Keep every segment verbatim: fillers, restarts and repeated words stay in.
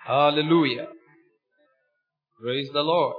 Hallelujah. Praise the Lord.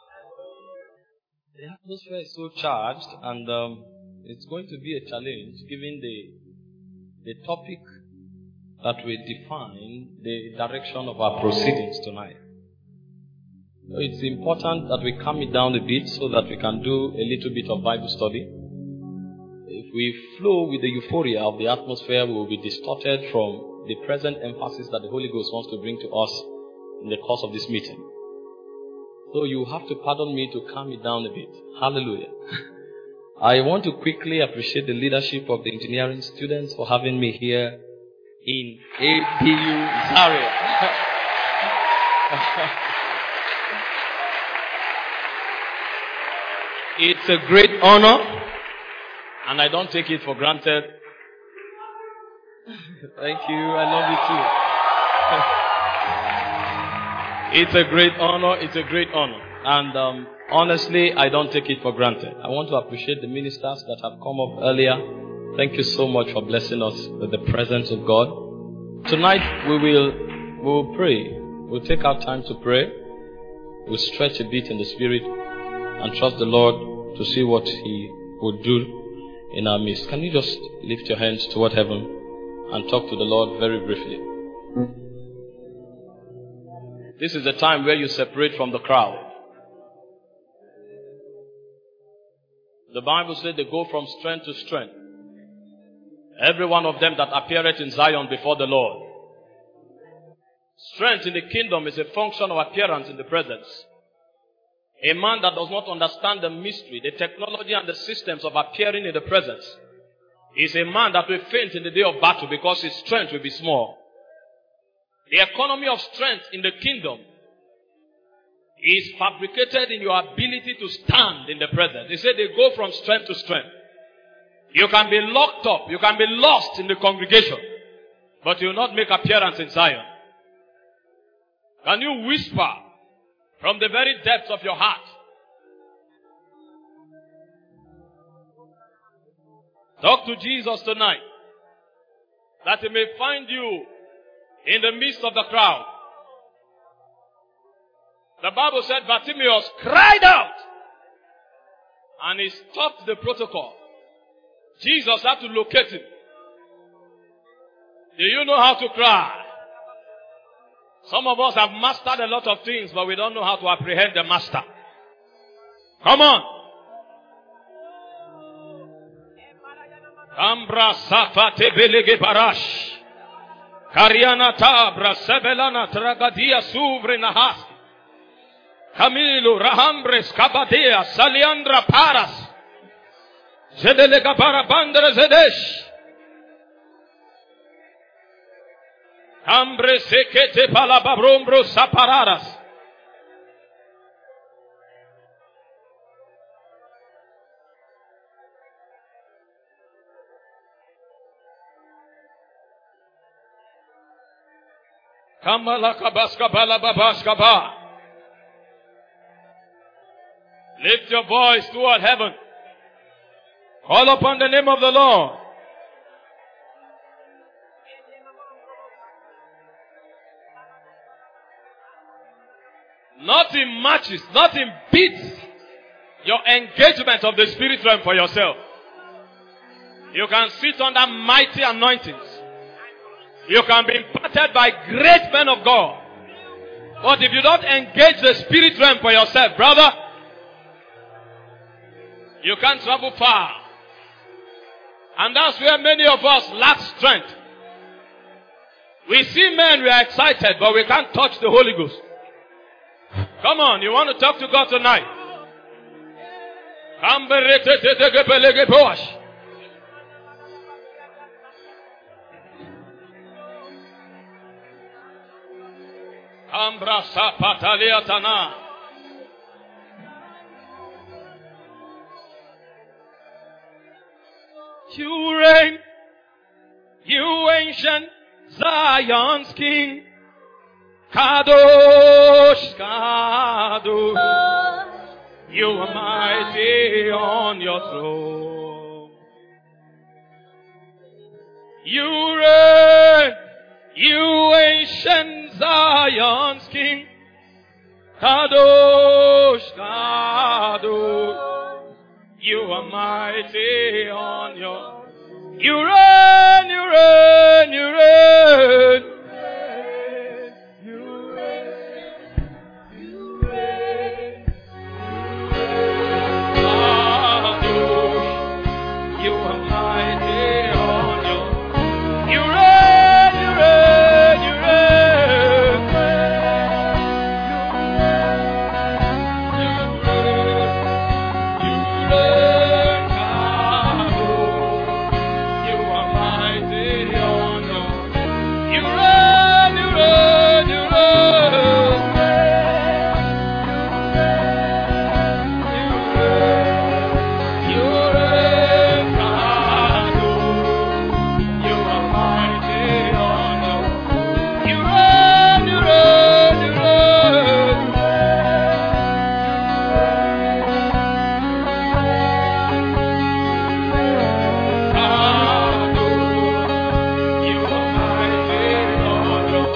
The atmosphere is so charged, and um, it's going to be a challenge given the the topic that will define the direction of our proceedings tonight. So it's important that we calm it down a bit so that we can do a little bit of Bible study. If we flow with the euphoria of the atmosphere, we will be distorted from the present emphasis that the Holy Ghost wants to bring to us in the course of this meeting. So you have to pardon me to calm it down a bit. Hallelujah. I want to quickly appreciate the leadership of the engineering students for having me here in A P U Zaria. It's a great honor, and I don't take it for granted. Thank you. I love you too. It's a great honor. It's a great honor. And um, honestly, I don't take it for granted. I want to appreciate the ministers that have come up earlier. Thank you so much for blessing us with the presence of God. Tonight, we will, we will pray. We'll take our time to pray. We'll stretch a bit in the spirit and trust the Lord to see what He will do in our midst. Can you just lift your hands toward heaven and talk to the Lord very briefly? This is the time where you separate from the crowd. The Bible said they go from strength to strength. Every one of them that appeareth in Zion before the Lord. Strength in the kingdom is a function of appearance in the presence. A man that does not understand the mystery, the technology and the systems of appearing in the presence is a man that will faint in the day of battle because his strength will be small. The economy of strength in the kingdom is fabricated in your ability to stand in the presence. They say they go from strength to strength. You can be locked up, you can be lost in the congregation, but you will not make appearance in Zion. Can you whisper from the very depths of your heart? Talk to Jesus tonight, that He may find you in the midst of the crowd. The Bible said Bartimaeus cried out, and he stopped the protocol. Jesus had to locate him. Do you know how to cry? Some of us have mastered a lot of things, but we don't know how to apprehend the master. Come on. Ambra safate belege barash. Kariana tabra sebelana tragadia suvre nahas. Camilo rahambres kabadea saliandra paras. Zedelega barabandra zedesh. Hambre sekete palababrombro sapararas. Kamala kabaska bala babaska ba. Lift your voice toward heaven. Call upon the name of the Lord. Nothing matches, nothing beats your engagement of the spirit realm for yourself. You can sit under mighty anointings. You can be imparted by great men of God. But if you don't engage the spirit realm for yourself, brother, you can't travel far. And that's where many of us lack strength. We see men, we are excited, but we can't touch the Holy Ghost. Come on, you want to talk to God tonight? You reign, you ancient Zion's King. Kadosh, Kadosh, you are mighty on your throne. You reign, you ancient Zion's King. Kadosh, Kadosh. You are mighty on your. You reign, you reign, you reign. You reign, you reign. Kadosh, you are mighty on your. You reign, you reign, you reign. You reign, you reign, Kadosh. You are mighty on your. You reign, you reign, you reign. You reign, you reign, Kadosh. You are mighty on your. You reign, you reign, you reign. Kadosh, you are mighty on your.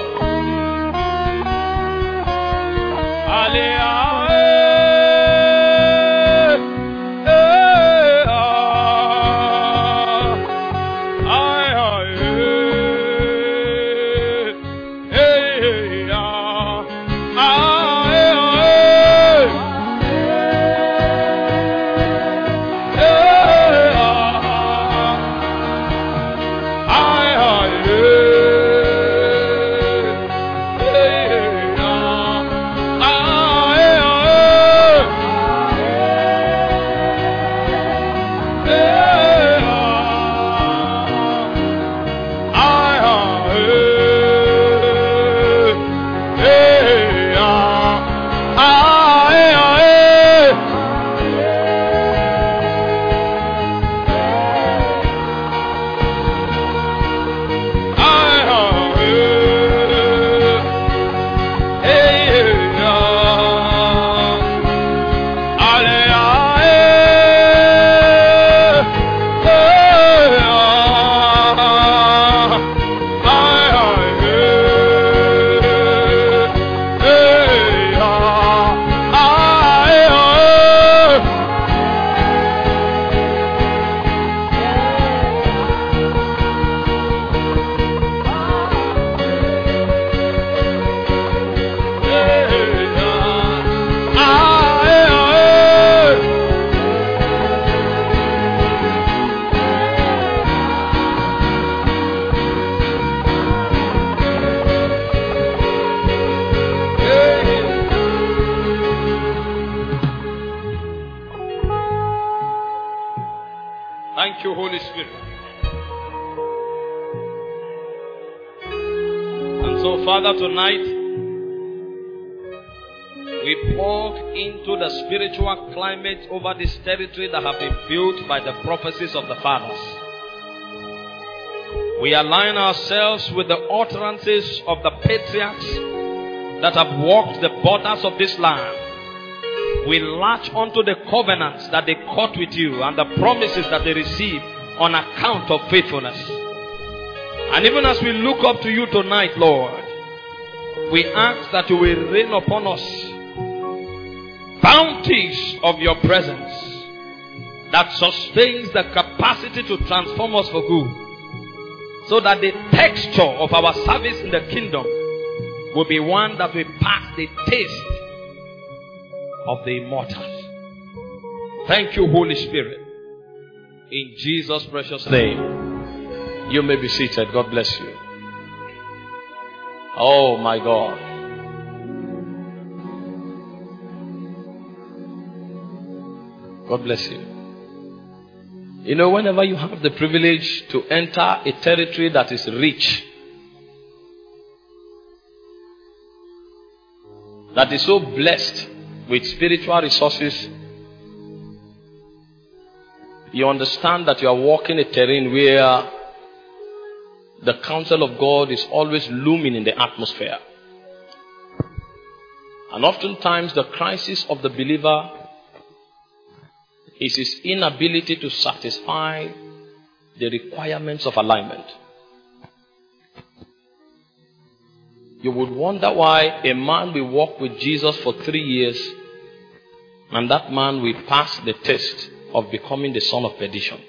Thank you, Holy Spirit. And so, Father, tonight we walk into the spiritual climate over this territory that have been built by the prophecies of the fathers. We align ourselves with the utterances of the patriarchs that have walked the borders of this land. We latch onto the covenants that they cut with you and the promises that they received on account of faithfulness. And even as we look up to you tonight, Lord, we ask that you will rain upon us bounties of your presence that sustains the capacity to transform us for good, so that the texture of our service in the kingdom will be one that will pass the taste of the immortal. Thank you, Holy Spirit. In Jesus' precious name. You may be seated. God bless you. Oh my God. God bless you. You know, whenever you have the privilege to enter a territory that is rich, that is so blessed with spiritual resources, you understand that you are walking a terrain where the counsel of God is always looming in the atmosphere. And oftentimes the crisis of the believer is his inability to satisfy the requirements of alignment. You would wonder why a man will walk with Jesus for three years and that man will pass the test of becoming the son of perdition.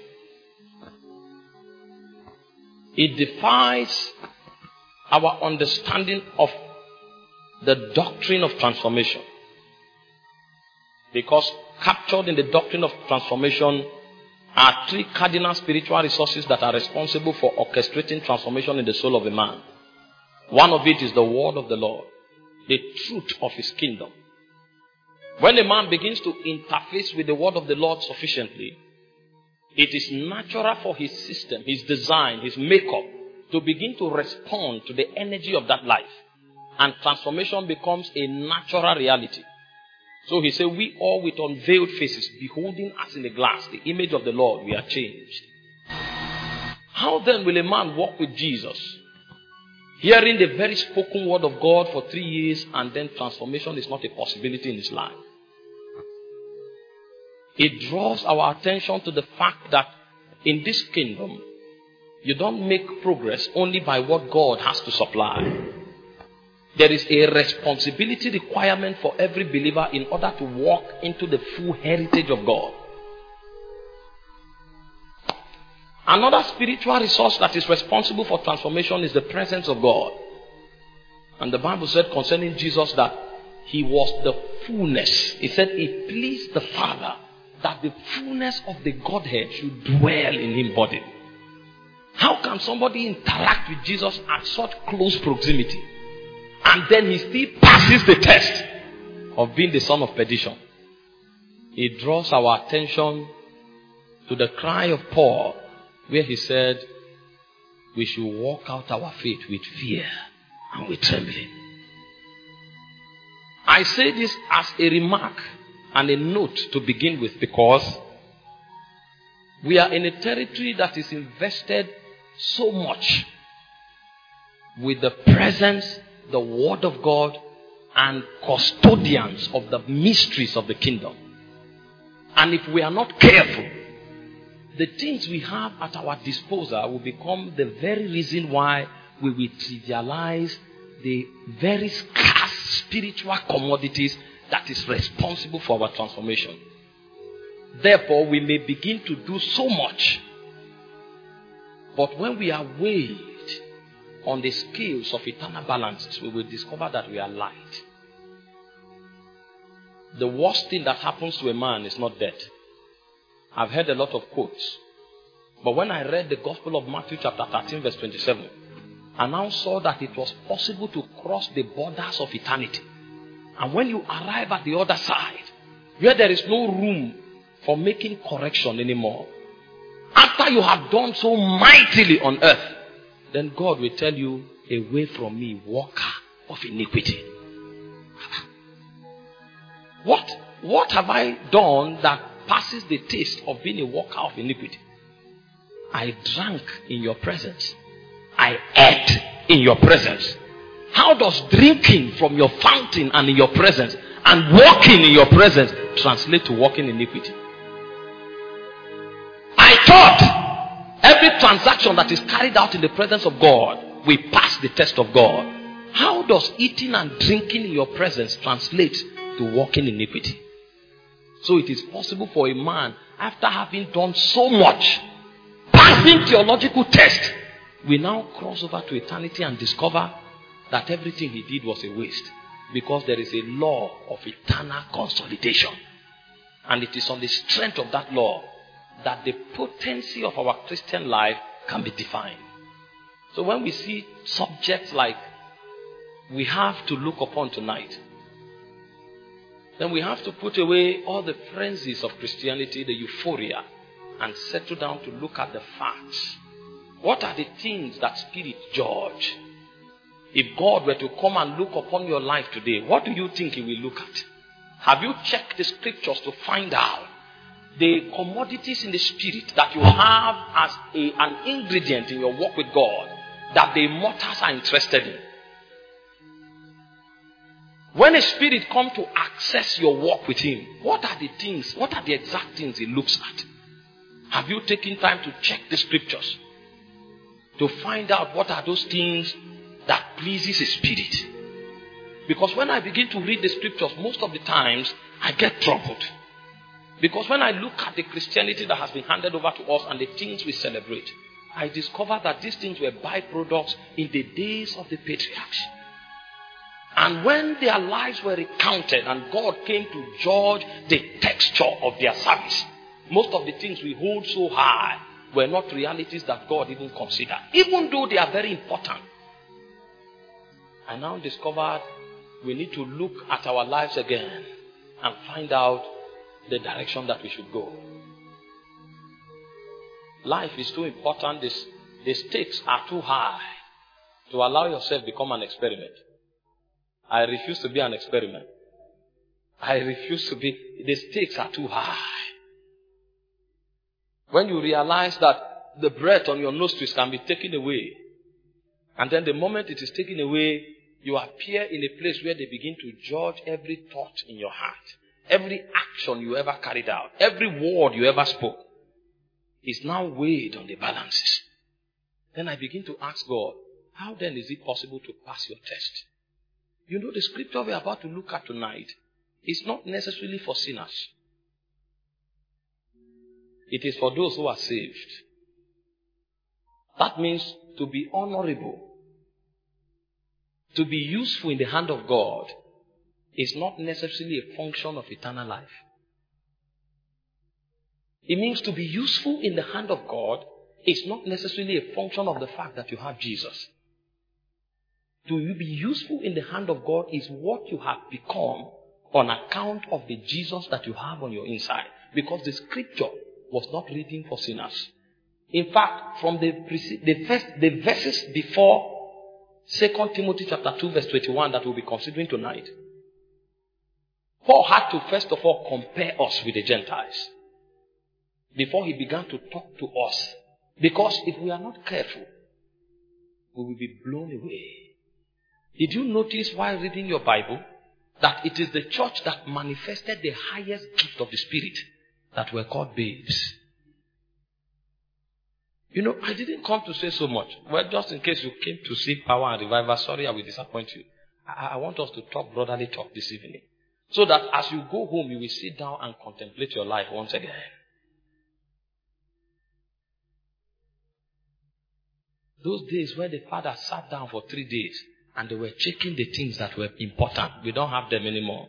It defies our understanding of the doctrine of transformation. Because captured in the doctrine of transformation are three cardinal spiritual resources that are responsible for orchestrating transformation in the soul of a man. One of it is the word of the Lord, the truth of his kingdom. When a man begins to interface with the word of the Lord sufficiently, it is natural for his system, his design, his makeup to begin to respond to the energy of that life. And transformation becomes a natural reality. So he said, we all with unveiled faces, beholding as in a glass the image of the Lord, we are changed. How then will a man walk with Jesus, hearing the very spoken word of God for three years and then transformation is not a possibility in his life? It draws our attention to the fact that in this kingdom, you don't make progress only by what God has to supply. There is a responsibility requirement for every believer in order to walk into the full heritage of God. Another spiritual resource that is responsible for transformation is the presence of God. And the Bible said concerning Jesus that he was the fullness. It said it pleased the Father that the fullness of the Godhead should dwell in him bodily. How can somebody interact with Jesus at such close proximity and then he still passes the test of being the son of perdition? It draws our attention to the cry of Paul, where he said, we should walk out our faith with fear and with trembling. I say this as a remark and a note to begin with, because we are in a territory that is invested so much with the presence, the word of God, and custodians of the mysteries of the kingdom. And if we are not careful, the things we have at our disposal will become the very reason why we will trivialize the very scarce spiritual commodities that is responsible for our transformation. Therefore, we may begin to do so much, but when we are weighed on the scales of eternal balances, we will discover that we are light. The worst thing that happens to a man is not death. I've heard a lot of quotes, but when I read the Gospel of Matthew chapter thirteen verse twenty-seven, I now saw that it was possible to cross the borders of eternity. And when you arrive at the other side, where there is no room for making correction anymore, after you have done so mightily on earth, then God will tell you, away from me, worker of iniquity. What, what have I done that passes the taste of being a worker of iniquity? I drank in your presence. I ate in your presence. How does drinking from your fountain and in your presence and walking in your presence translate to walking in iniquity? I thought every transaction that is carried out in the presence of God will pass the test of God. How does eating and drinking in your presence translate to walking in iniquity? So it is possible for a man, after having done so much, passing theological test, we now cross over to eternity and discover that everything he did was a waste, because there is a law of eternal consolidation. And it is on the strength of that law that the potency of our Christian life can be defined. So when we see subjects like we have to look upon tonight, then we have to put away all the frenzies of Christianity, the euphoria, and settle down to look at the facts. What are the things that Spirit judge? If God were to come and look upon your life today, what do you think He will look at? Have you checked the scriptures to find out the commodities in the Spirit that you have as a, an ingredient in your walk with God that the immortals are interested in? When a spirit comes to access your walk with Him, what are the things, what are the exact things He looks at? Have you taken time to check the scriptures to find out what are those things that pleases his spirit. Because when I begin to read the scriptures, most of the times I get troubled. Because when I look at the Christianity that has been handed over to us and the things we celebrate, I discover that these things were byproducts in the days of the patriarchs. And when their lives were recounted and God came to judge the texture of their service, most of the things we hold so high were not realities that God even considered, even though they are very important. I now discovered we need to look at our lives again and find out the direction that we should go. Life is too important. This, the stakes are too high to allow yourself to become an experiment. I refuse to be an experiment. I refuse to be. The stakes are too high. When you realize that the breath on your nostrils can be taken away, and then the moment it is taken away, you appear in a place where they begin to judge every thought in your heart, every action you ever carried out, every word you ever spoke is now weighed on the balances. Then I begin to ask God, how then is it possible to pass your test? You know, the scripture we're about to look at tonight is not necessarily for sinners. It is for those who are saved. That means to be honorable, to be useful in the hand of God is not necessarily a function of eternal life. It means to be useful in the hand of God is not necessarily a function of the fact that you have Jesus. To be useful in the hand of God is what you have become on account of the Jesus that you have on your inside. Because the scripture was not written for sinners. In fact, from the, the, first, the verses before Second Timothy chapter two verse twenty-one that we'll be considering tonight, Paul had to first of all compare us with the Gentiles before he began to talk to us. Because if we are not careful, we will be blown away. Did you notice while reading your Bible that it is the church that manifested the highest gift of the Spirit that were called babes? You know, I didn't come to say so much. Well, just in case you came to seek power and revival, sorry I will disappoint you. I, I want us to talk brotherly talk this evening. So that as you go home, you will sit down and contemplate your life once again. Those days when the father sat down for three days and they were checking the things that were important. We don't have them anymore.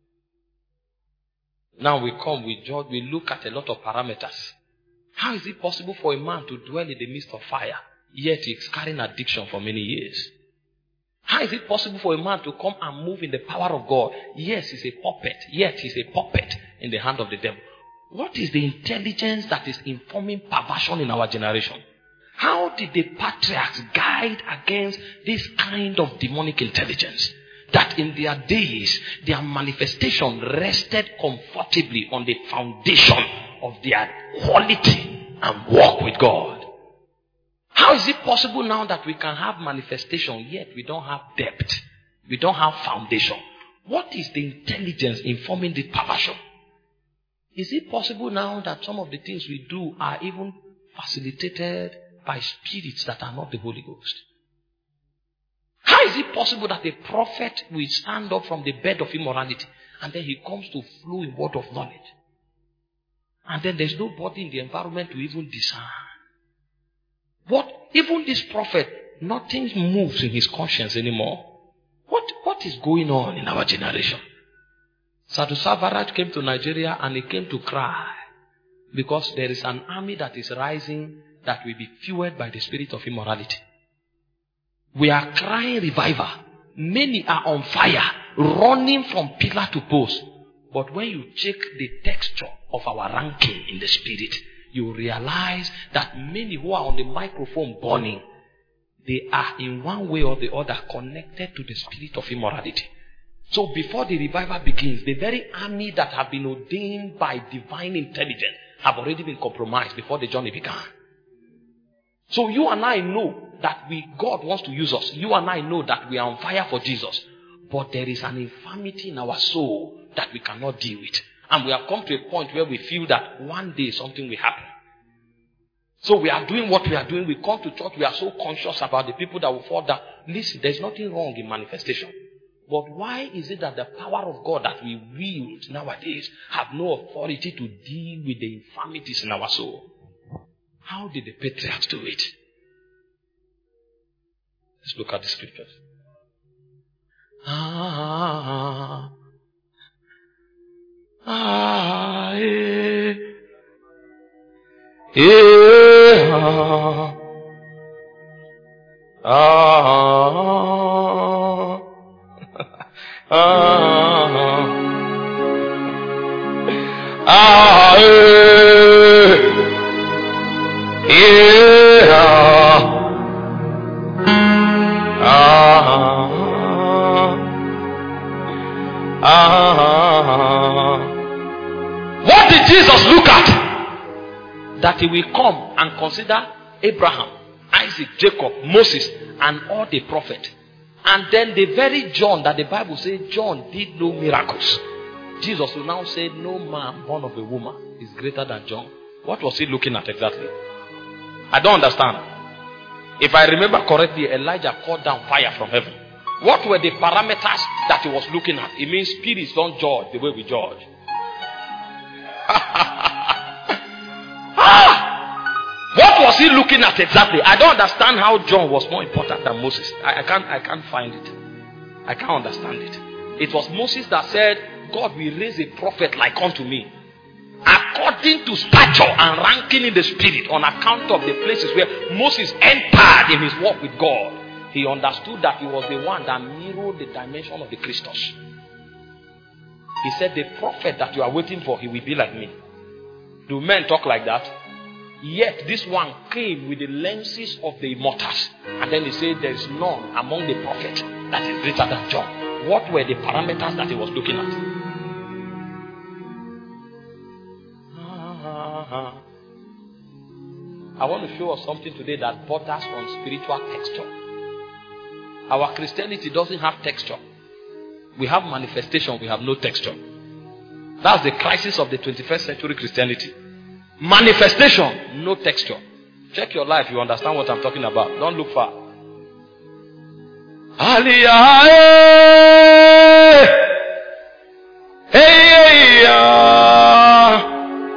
Now we come, we judge, we look at a lot of parameters. How is it possible for a man to dwell in the midst of fire, yet he's carrying addiction for many years? How is it possible for a man to come and move in the power of God? Yes, he's a puppet, yet he's a puppet in the hand of the devil. What is the intelligence that is informing perversion in our generation? How did the patriarchs guide against this kind of demonic intelligence? That in their days, their manifestation rested comfortably on the foundation of their quality and walk with God. How is it possible now that we can have manifestation, yet we don't have depth? We don't have foundation. What is the intelligence informing the perversion? Is it possible now that some of the things we do are even facilitated by spirits that are not the Holy Ghost? How is it possible that a prophet will stand up from the bed of immorality and then he comes to flow in word of knowledge? And then there's nobody in the environment to even discern. What? Even this prophet, nothing moves in his conscience anymore. What, what is going on in our generation? Sadhu Savaraj came to Nigeria and he came to cry because there is an army that is rising that will be fueled by the spirit of immorality. We are crying revival. Many are on fire, running from pillar to post. But when you check the texture of our ranking in the spirit, you realize that many who are on the microphone burning, they are in one way or the other connected to the spirit of immorality. So before the revival begins, the very army that have been ordained by divine intelligence have already been compromised before the journey began. So you and I know that we God wants to use us. You and I know that we are on fire for Jesus. But there is an infirmity in our soul that we cannot deal with. And we have come to a point where we feel that one day something will happen. So we are doing what we are doing. We come to church. We are so conscious about the people that will fall down. Listen, there's nothing wrong in manifestation. But why is it that the power of God that we wield nowadays have no authority to deal with the infirmities in our soul? How did the patriarchs do it? Let's look at the scriptures. Ah, ah, eh, eh, ah, ah, ah, ah, eh, eh, ah. Ah, ah. What did Jesus look at? That he will come and consider Abraham, Isaac, Jacob, Moses, and all the prophets. And then the very John that the Bible says John did no miracles. Jesus will now say no man born of a woman is greater than John. What was he looking at exactly? I don't understand. If I remember correctly, Elijah called down fire from heaven. What were the parameters that he was looking at? It means spirits don't judge the way we judge. ah! What was he looking at exactly? I don't understand how John was more important than Moses. I, I can't I can't find it. I can't understand it. It was Moses that said, God will raise a prophet like unto me, according to stature and ranking in the spirit, on account of the places where Moses entered in his walk with God. He understood that he was the one that mirrored the dimension of the Christus. He said, the prophet that you are waiting for, he will be like me. Do men talk like that? Yet this one came with the lenses of the immortals. And then he said, there is none among the prophets that is greater than John. What were the parameters that he was looking at? I want to show us something today that borders on spiritual texture. Our Christianity doesn't have texture. We have manifestation, we have no texture. That's the crisis of the twenty-first century Christianity. Manifestation, no texture. Check your life, you understand what I'm talking about. Don't look far. Aliyah, hey, hey, yeah.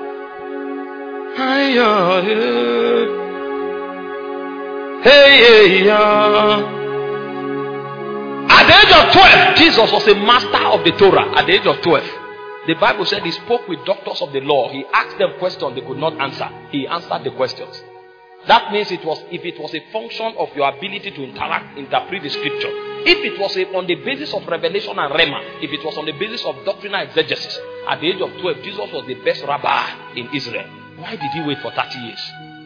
Hey, yeah. At the age of twelve, Jesus was a master of the Torah. At the age of twelve, the Bible said he spoke with doctors of the law. He asked them questions they could not answer. He answered the questions. That means it was, if it was a function of your ability to interact, interpret the scripture, if it was a, on the basis of revelation and rhema, if it was on the basis of doctrinal exegesis, at the age of twelve, Jesus was the best rabbi in Israel. Why did he wait for thirty years?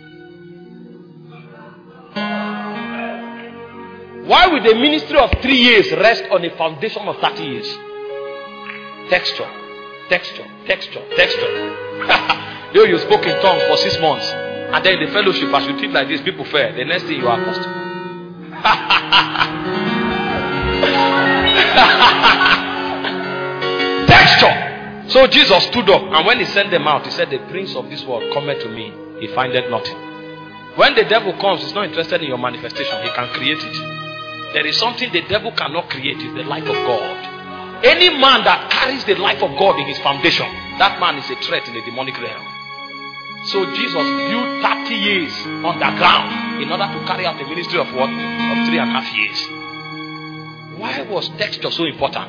Why would the ministry of three years rest on a foundation of thirty years? Texture, texture, texture, texture. Yo, you spoke in tongues for six months, and then in the fellowship, as you think like this, people fail. The next thing you are apostle. Texture. So Jesus stood up, and when he sent them out, he said, the prince of this world cometh to me, he findeth nothing. When the devil comes, he's not interested in your manifestation. He can create it. There is something the devil cannot create, is the life of God. Any man that carries the life of God in his foundation, that man is a threat in the demonic realm. So Jesus built thirty years underground in order to carry out the ministry of what? Of three and a half years. Why was texture so important?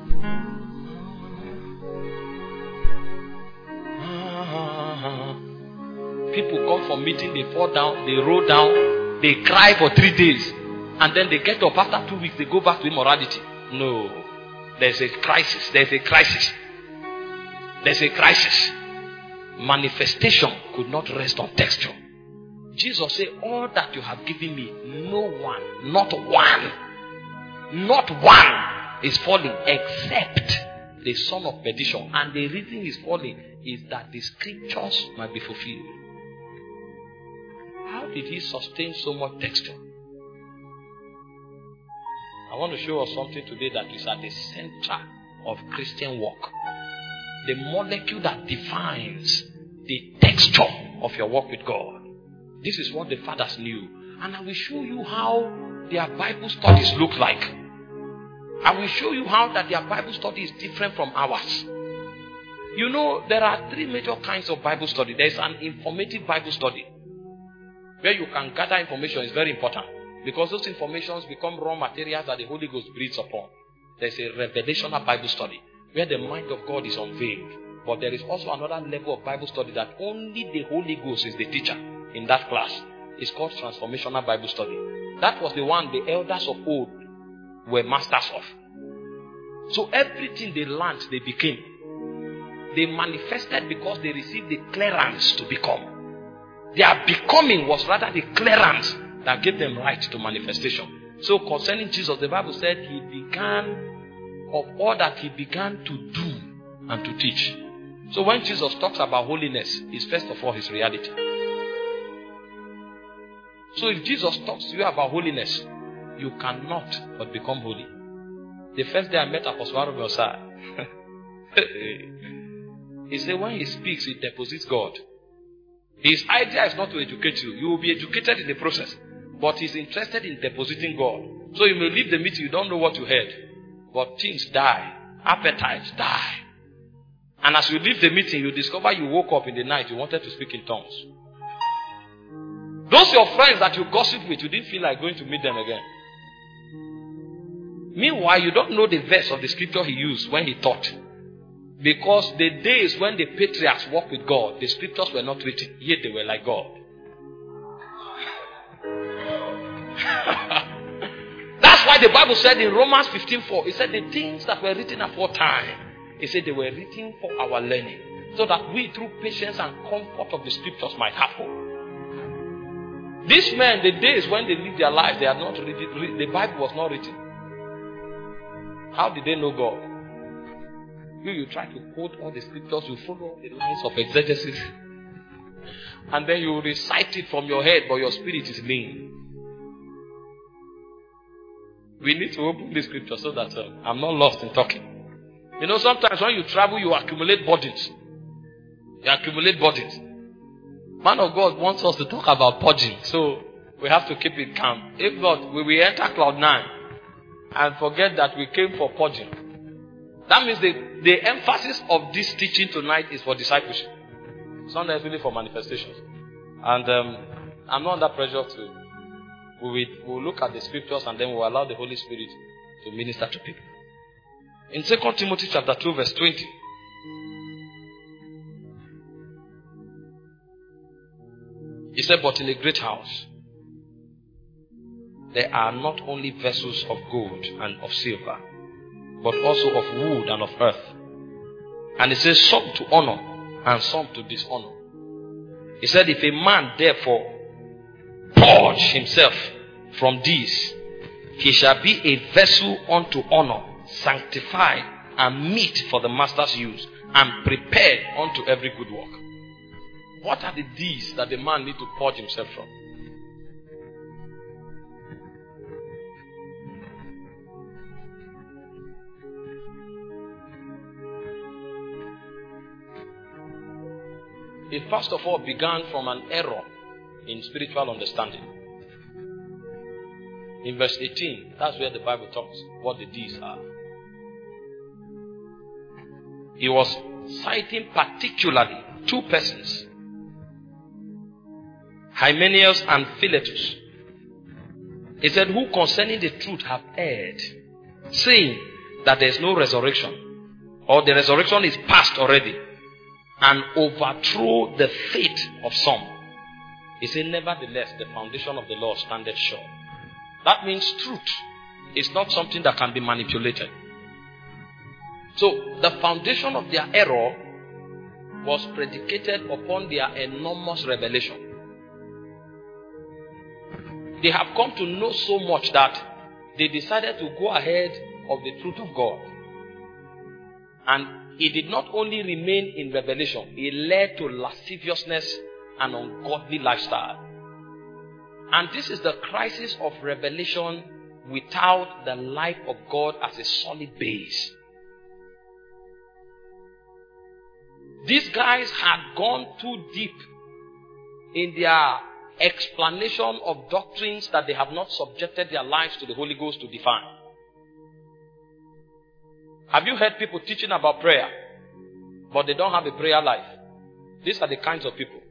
People come for meeting, they fall down, they roll down, they cry for three days. And then they get up after two weeks, they go back to immorality. No. There's a crisis. There's a crisis. There's a crisis. Manifestation could not rest on texture. Jesus said, all that you have given me, no one, not one, not one is falling except the son of perdition. And the reason he's falling is that the scriptures might be fulfilled. How did he sustain so much texture? I want to show us something today that is at the center of Christian walk. The molecule that defines the texture of your walk with God This is what the fathers knew. And I will show you how their Bible studies look like. I will show you how that their Bible study is different from ours. You know, there are three major kinds of Bible study. There is an informative Bible study, where you can gather information. Is very important, because those informations become raw materials that the Holy Ghost breathes upon. There is a revelational Bible study, where the mind of God is unveiled. But there is also another level of Bible study that only the Holy Ghost is the teacher in that class. It's called transformational Bible study. That was the one the elders of old were masters of. So everything they learned, they became. They manifested because they received the clearance to become. Their becoming was rather the clearance that gave them right to manifestation. So concerning Jesus, the Bible said he began, of all that he began to do and to teach. So when Jesus talks about holiness, it's first of all his reality. So if Jesus talks to you about holiness, you cannot but become holy. The first day I met Apostle Arubiosa, he said when he speaks, he deposits God. His idea is not to educate you. You will be educated in the process. But he's interested in depositing God. So you may leave the meeting, you don't know what you heard. But things die. Appetites die. And as you leave the meeting, you discover you woke up in the night, you wanted to speak in tongues. Those your friends that you gossip with, you didn't feel like going to meet them again. Meanwhile, you don't know the verse of the scripture he used when he taught. Because the days when the patriarchs walked with God, the scriptures were not written, yet they were like God. That's why the Bible said in Romans fifteen four, it said the things that were written aforetime, it said they were written for our learning, so that we through patience and comfort of the scriptures might have hope. These men, the days when they lived their lives, they had not read it, the Bible was not written. How did they know God? You, you try to quote all the scriptures, you follow the lines of exegesis, and then you recite it from your head, but your spirit is lean. We need to open the scripture so that uh, I'm not lost in talking. You know, sometimes when you travel, you accumulate burdens. You accumulate burdens. Man of God wants us to talk about purging, so we have to keep it calm. If not, we will enter cloud nine and forget that we came for purging. That means the, the emphasis of this teaching tonight is for discipleship. It's not necessarily for manifestations. And um, I'm not under pressure to. We will we'll look at the scriptures and then we'll allow the Holy Spirit to minister to people. In Second Timothy chapter two, verse twenty. He said, but in a great house, there are not only vessels of gold and of silver, but also of wood and of earth. And he says, some to honor and some to dishonor. He said, if a man therefore purge himself from these, he shall be a vessel unto honor, sanctified and meet for the master's use, and prepared unto every good work. What are the these that the man need to purge himself from? It first of all began from an error in spiritual understanding. In verse eighteen, that's where the Bible talks what the these are. He was citing particularly two persons, Hymenaeus and Philetus. He said, who concerning the truth have erred, saying that there is no resurrection, or the resurrection is past already, and overthrow the faith of some. He said, nevertheless, the foundation of the law standeth sure. That means truth is not something that can be manipulated. So, the foundation of their error was predicated upon their enormous revelation. They have come to know so much that they decided to go ahead of the truth of God. And it did not only remain in revelation, it led to lasciviousness and ungodly lifestyle. And this is the crisis of revelation without the life of God as a solid base. These guys had gone too deep in their explanation of doctrines that they have not subjected their lives to the Holy Ghost to define. Have you heard people teaching about prayer, but they don't have a prayer life? These are the kinds of people.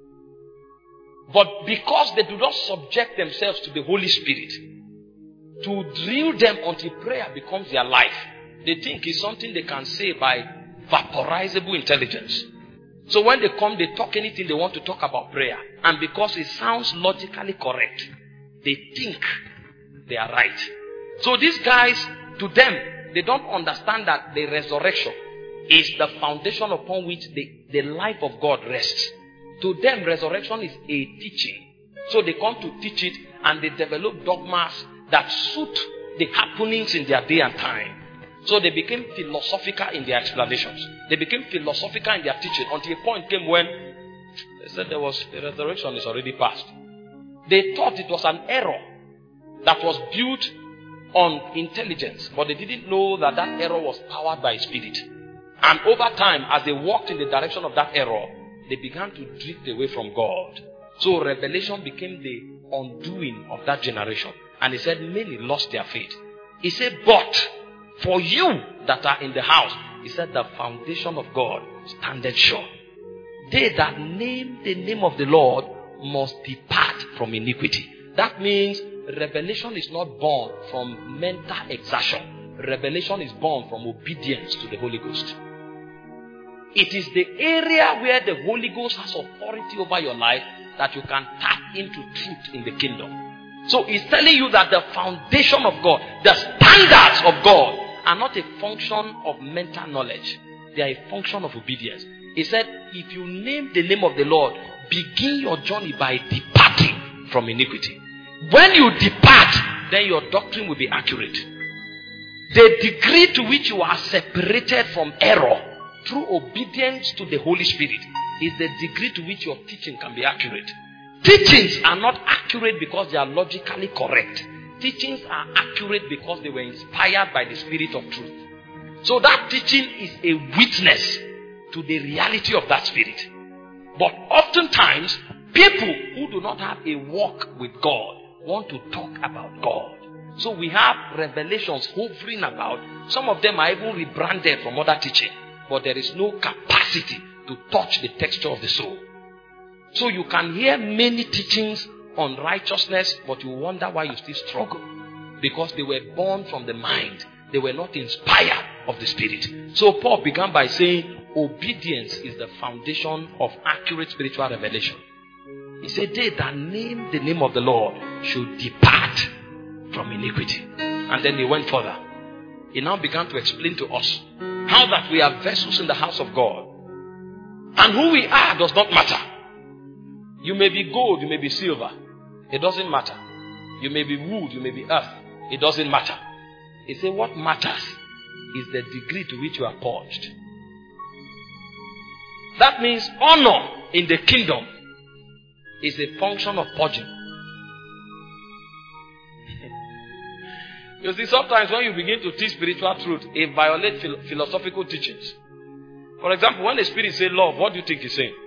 But because they do not subject themselves to the Holy Spirit, to drill them until prayer becomes their life, they think it's something they can say by vaporizable intelligence. So when they come, they talk anything they want to talk about prayer. And because it sounds logically correct, they think they are right. So these guys, to them, they don't understand that the resurrection is the foundation upon which the, the life of God rests. To them, resurrection is a teaching. So they come to teach it and they develop dogmas that suit the happenings in their day and time. So they became philosophical in their explanations. They became philosophical in their teaching until a point came when they said there was the resurrection is already past. They thought it was an error that was built on intelligence, but they didn't know that that error was powered by spirit. And over time, as they walked in the direction of that error, they began to drift away from God. So revelation became the undoing of that generation. And he said many lost their faith. He said, but for you that are in the house, he said the foundation of God standeth sure. They that name the name of the Lord must depart from iniquity. That means revelation is not born from mental exertion. Revelation is born from obedience to the Holy Ghost. It is the area where the Holy Ghost has authority over your life that you can tap into truth in the kingdom. So he's telling you that the foundation of God, the standards of God, are not a function of mental knowledge. They are a function of obedience. He said, if you name the name of the Lord, begin your journey by departing from iniquity. When you depart, then your doctrine will be accurate. The degree to which you are separated from error through obedience to the Holy Spirit is the degree to which your teaching can be accurate. Teachings are not accurate because they are logically correct. Teachings are accurate because they were inspired by the Spirit of truth. So that teaching is a witness to the reality of that Spirit. But oftentimes, people who do not have a walk with God want to talk about God. So we have revelations hovering about. Some of them are even rebranded from other teaching. But there is no capacity to touch the texture of the soul. So you can hear many teachings on righteousness, but you wonder why you still struggle. Because they were born from the mind. They were not inspired of the Spirit. So Paul began by saying, obedience is the foundation of accurate spiritual revelation. He said, they that name the name of the Lord should depart from iniquity. And then he went further. He now began to explain to us how that we are vessels in the house of God. And who we are does not matter. You may be gold, you may be silver. It doesn't matter. You may be wood, you may be earth. It doesn't matter. He said what matters is the degree to which you are purged. That means honor in the kingdom is a function of purging. You see, sometimes when you begin to teach spiritual truth, it violates phil- philosophical teachings. For example, when the Spirit says love, what do you think he's saying?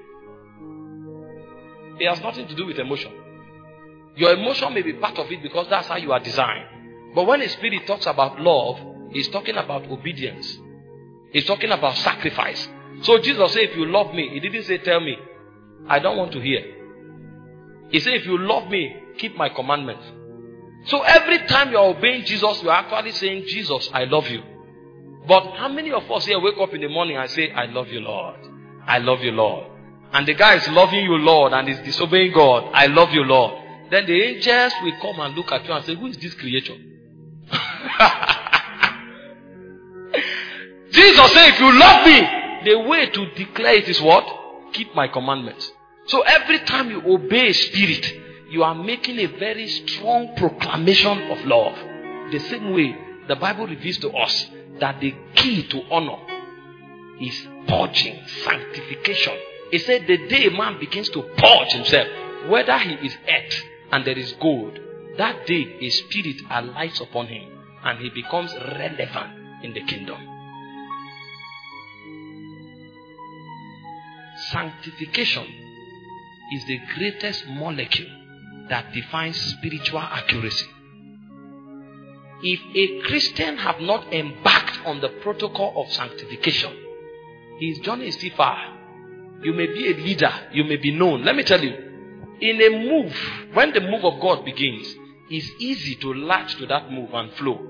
It has nothing to do with emotion. Your emotion may be part of it because that's how you are designed. But when the Spirit talks about love, he's talking about obedience. He's talking about sacrifice. So Jesus said, if you love me, he didn't say, tell me. I don't want to hear. He said, if you love me, keep my commandments. So every time you are obeying Jesus, you are actually saying, Jesus, I love you. But how many of us here wake up in the morning and say, I love you, Lord. I love you, Lord. And the guy is loving you, Lord, and is disobeying God. I love you, Lord. Then the angels will come and look at you and say, who is this creature? Jesus said, if you love me, the way to declare it is what? Keep my commandments. So every time you obey Spirit, you are making a very strong proclamation of love. The same way, the Bible reveals to us that the key to honor is purging, sanctification. It said the day a man begins to purge himself, whether he is earth and there is gold, that day a spirit alights upon him and he becomes relevant in the kingdom. Sanctification is the greatest molecule that defines spiritual accuracy. If a Christian have not embarked on the protocol of sanctification, his journey is still far. You may be a leader, you may be known. Let me tell you, in a move, when the move of God begins, it's easy to latch to that move and flow.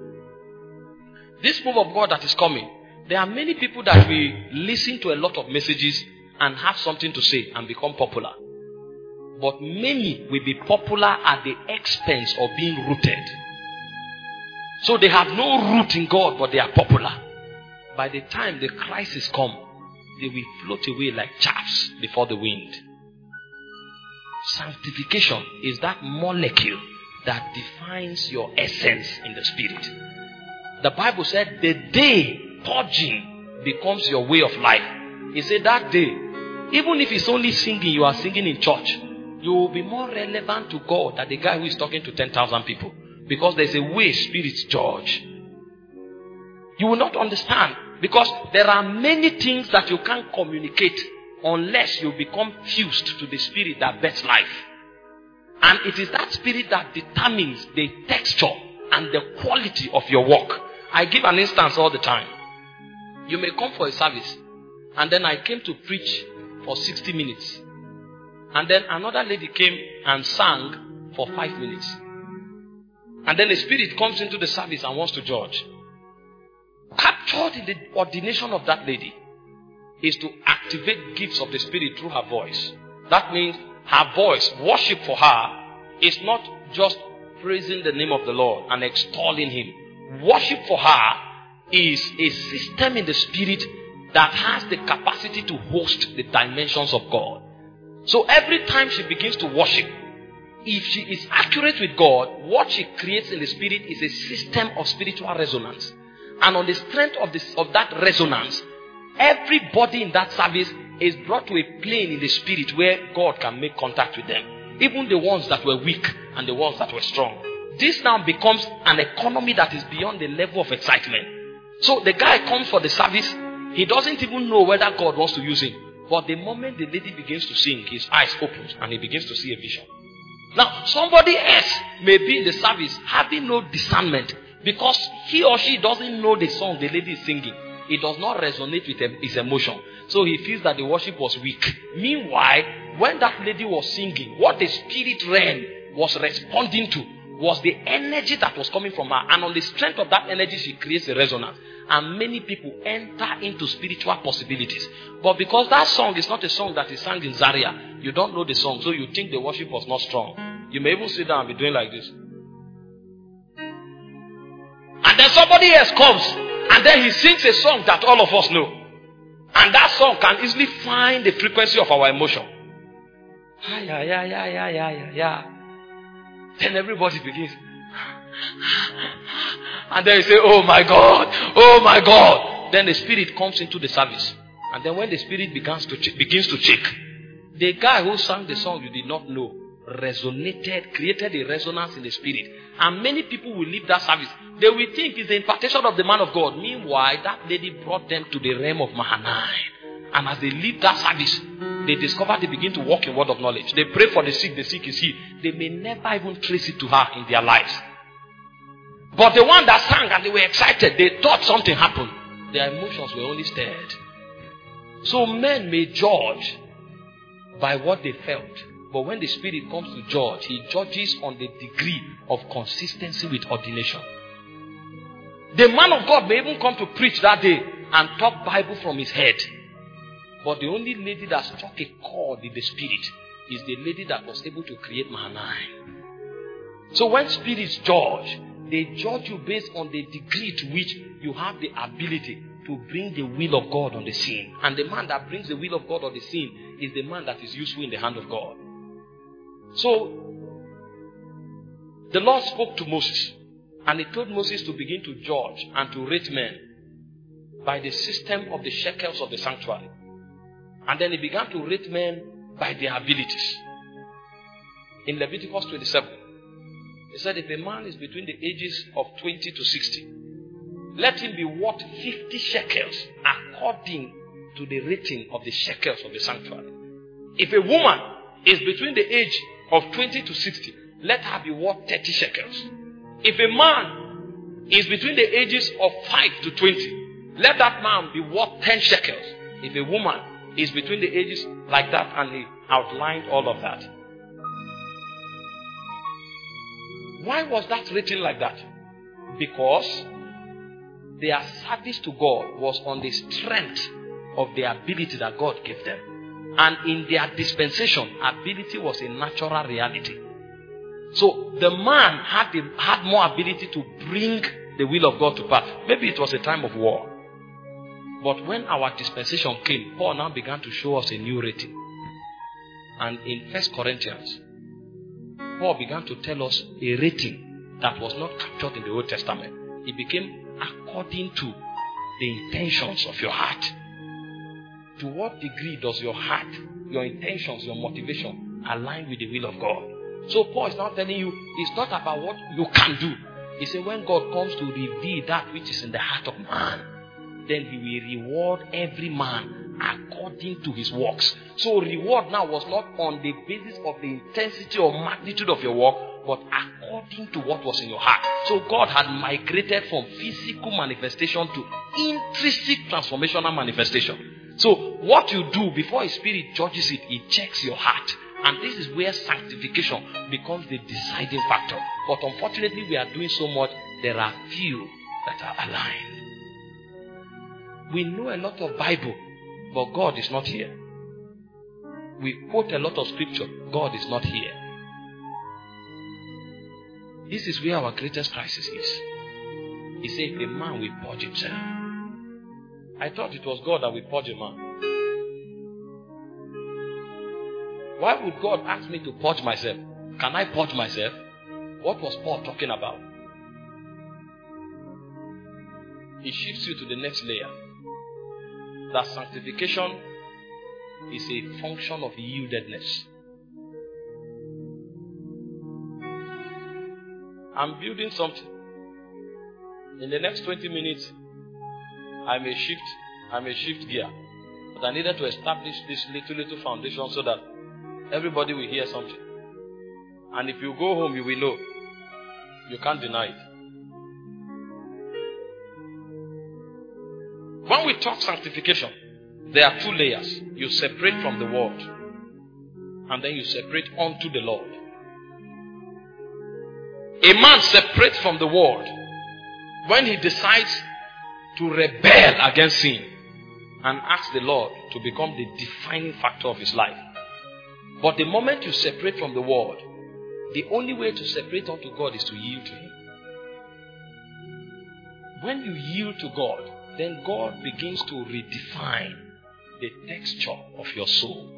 This move of God that is coming, there are many people that will listen to a lot of messages and have something to say and become popular. But many will be popular at the expense of being rooted. So they have no root in God, but they are popular. By the time the crisis comes, they will float away like chaffs before the wind. Sanctification is that molecule that defines your essence in the spirit. The Bible said the day purging becomes your way of life. He said that day, even if it's only singing, you are singing in church, you will be more relevant to God than the guy who is talking to ten thousand people. Because there's a way spirits judge. You will not understand. Because there are many things that you can't communicate unless you become fused to the spirit that births life. And it is that spirit that determines the texture and the quality of your work. I give an instance all the time. You may come for a service, and then I came to preach for sixty minutes. And then another lady came and sang for five minutes. And then the spirit comes into the service and wants to judge. Captured in the ordination of that lady is to activate gifts of the spirit through her voice. That means her voice, worship for her, is not just praising the name of the Lord and extolling Him. Worship for her is a system in the spirit that has the capacity to host the dimensions of God. So every time she begins to worship, if she is accurate with God, what she creates in the spirit is a system of spiritual resonance. And on the strength of this of that resonance, everybody in that service is brought to a plane in the spirit where God can make contact with them. Even the ones that were weak and the ones that were strong. This now becomes an economy that is beyond the level of excitement. So the guy comes for the service, he doesn't even know whether God wants to use him. But the moment the lady begins to sing, his eyes open and he begins to see a vision. Now, somebody else may be in the service having no discernment because he or she doesn't know the song the lady is singing. It does not resonate with his emotion. So he feels that the worship was weak. Meanwhile, when that lady was singing, what the spirit realm was responding to was the energy that was coming from her. And on the strength of that energy, she creates a resonance. And many people enter into spiritual possibilities. But because that song is not a song that is sung in Zaria, you don't know the song, so you think the worship was not strong. You may even sit down and be doing like this. And then somebody else comes, and then he sings a song that all of us know. And that song can easily find the frequency of our emotion. Yeah, yeah, yeah, yeah, yeah, yeah, yeah. Then everybody begins. And then you say, oh my God, oh my God. Then the spirit comes into the service. And then when the spirit begins to ch- begins to check, the guy who sang the song you did not know resonated, created a resonance in the spirit. And many people will leave that service. They will think it's the impartation of the man of God. Meanwhile, that lady brought them to the realm of Mahanaim. And as they leave that service, they discover they begin to walk in word of knowledge. They pray for the sick, the sick is healed. They may never even trace it to her in their lives. But the one that sang and they were excited, they thought something happened. Their emotions were only stirred. So men may judge by what they felt. But when the Spirit comes to judge, He judges on the degree of consistency with ordination. The man of God may even come to preach that day and talk Bible from his head. But the only lady that struck a chord in the Spirit is the lady that was able to create Mahanaim. So when spirits judge, they judge you based on the degree to which you have the ability to bring the will of God on the scene. And the man that brings the will of God on the scene is the man that is useful in the hand of God. So, the Lord spoke to Moses, and He told Moses to begin to judge and to rate men by the system of the shekels of the sanctuary. And then He began to rate men by their abilities. In Leviticus twenty-seven, He said, if a man is between the ages of twenty to sixty, let him be worth fifty shekels according to the rating of the shekels of the sanctuary. If a woman is between the age of twenty to sixty, let her be worth thirty shekels. If a man is between the ages of five to twenty, let that man be worth ten shekels. If a woman is between the ages like that, and he outlined all of that. Why was that written like that? Because their service to God was on the strength of the ability that God gave them. And in their dispensation, ability was a natural reality. So the man had, the, had more ability to bring the will of God to pass. Maybe it was a time of war. But when our dispensation came, Paul now began to show us a new rating. And in First Corinthians, Paul began to tell us a rating that was not captured in the Old Testament. It became according to the intentions of your heart. To what degree does your heart, your intentions, your motivation align with the will of God? So Paul is now telling you, it's not about what you can do. He said when God comes to reveal that which is in the heart of man, then he will reward every man according to his works. So reward now was not on the basis of the intensity or magnitude of your work, but according to what was in your heart. So God had migrated from physical manifestation to intrinsic transformational manifestation. So what you do before his spirit judges it, he checks your heart. And this is where sanctification becomes the deciding factor. But unfortunately, we are doing so much, there are few that are aligned. We know a lot of Bible, but God is not here. We quote a lot of scripture, God is not here. This is where our greatest crisis is. He said, if a man will purge himself. I thought it was God that will purge a man. Why would God ask me to purge myself? Can I purge myself? What was Paul talking about? He shifts you to the next layer. That sanctification is a function of yieldedness. I'm building something. In the next twenty minutes, I may shift, I may shift gear. But I needed to establish this little, little foundation so that everybody will hear something. And if you go home, you will know. You can't deny it. When we talk sanctification, there are two layers. You separate from the world, and then you separate unto the Lord. A man separates from the world when he decides to rebel against sin and ask the Lord to become the defining factor of his life. But the moment you separate from the world, the only way to separate unto God is to yield to him. When you yield to God, then God begins to redefine the texture of your soul.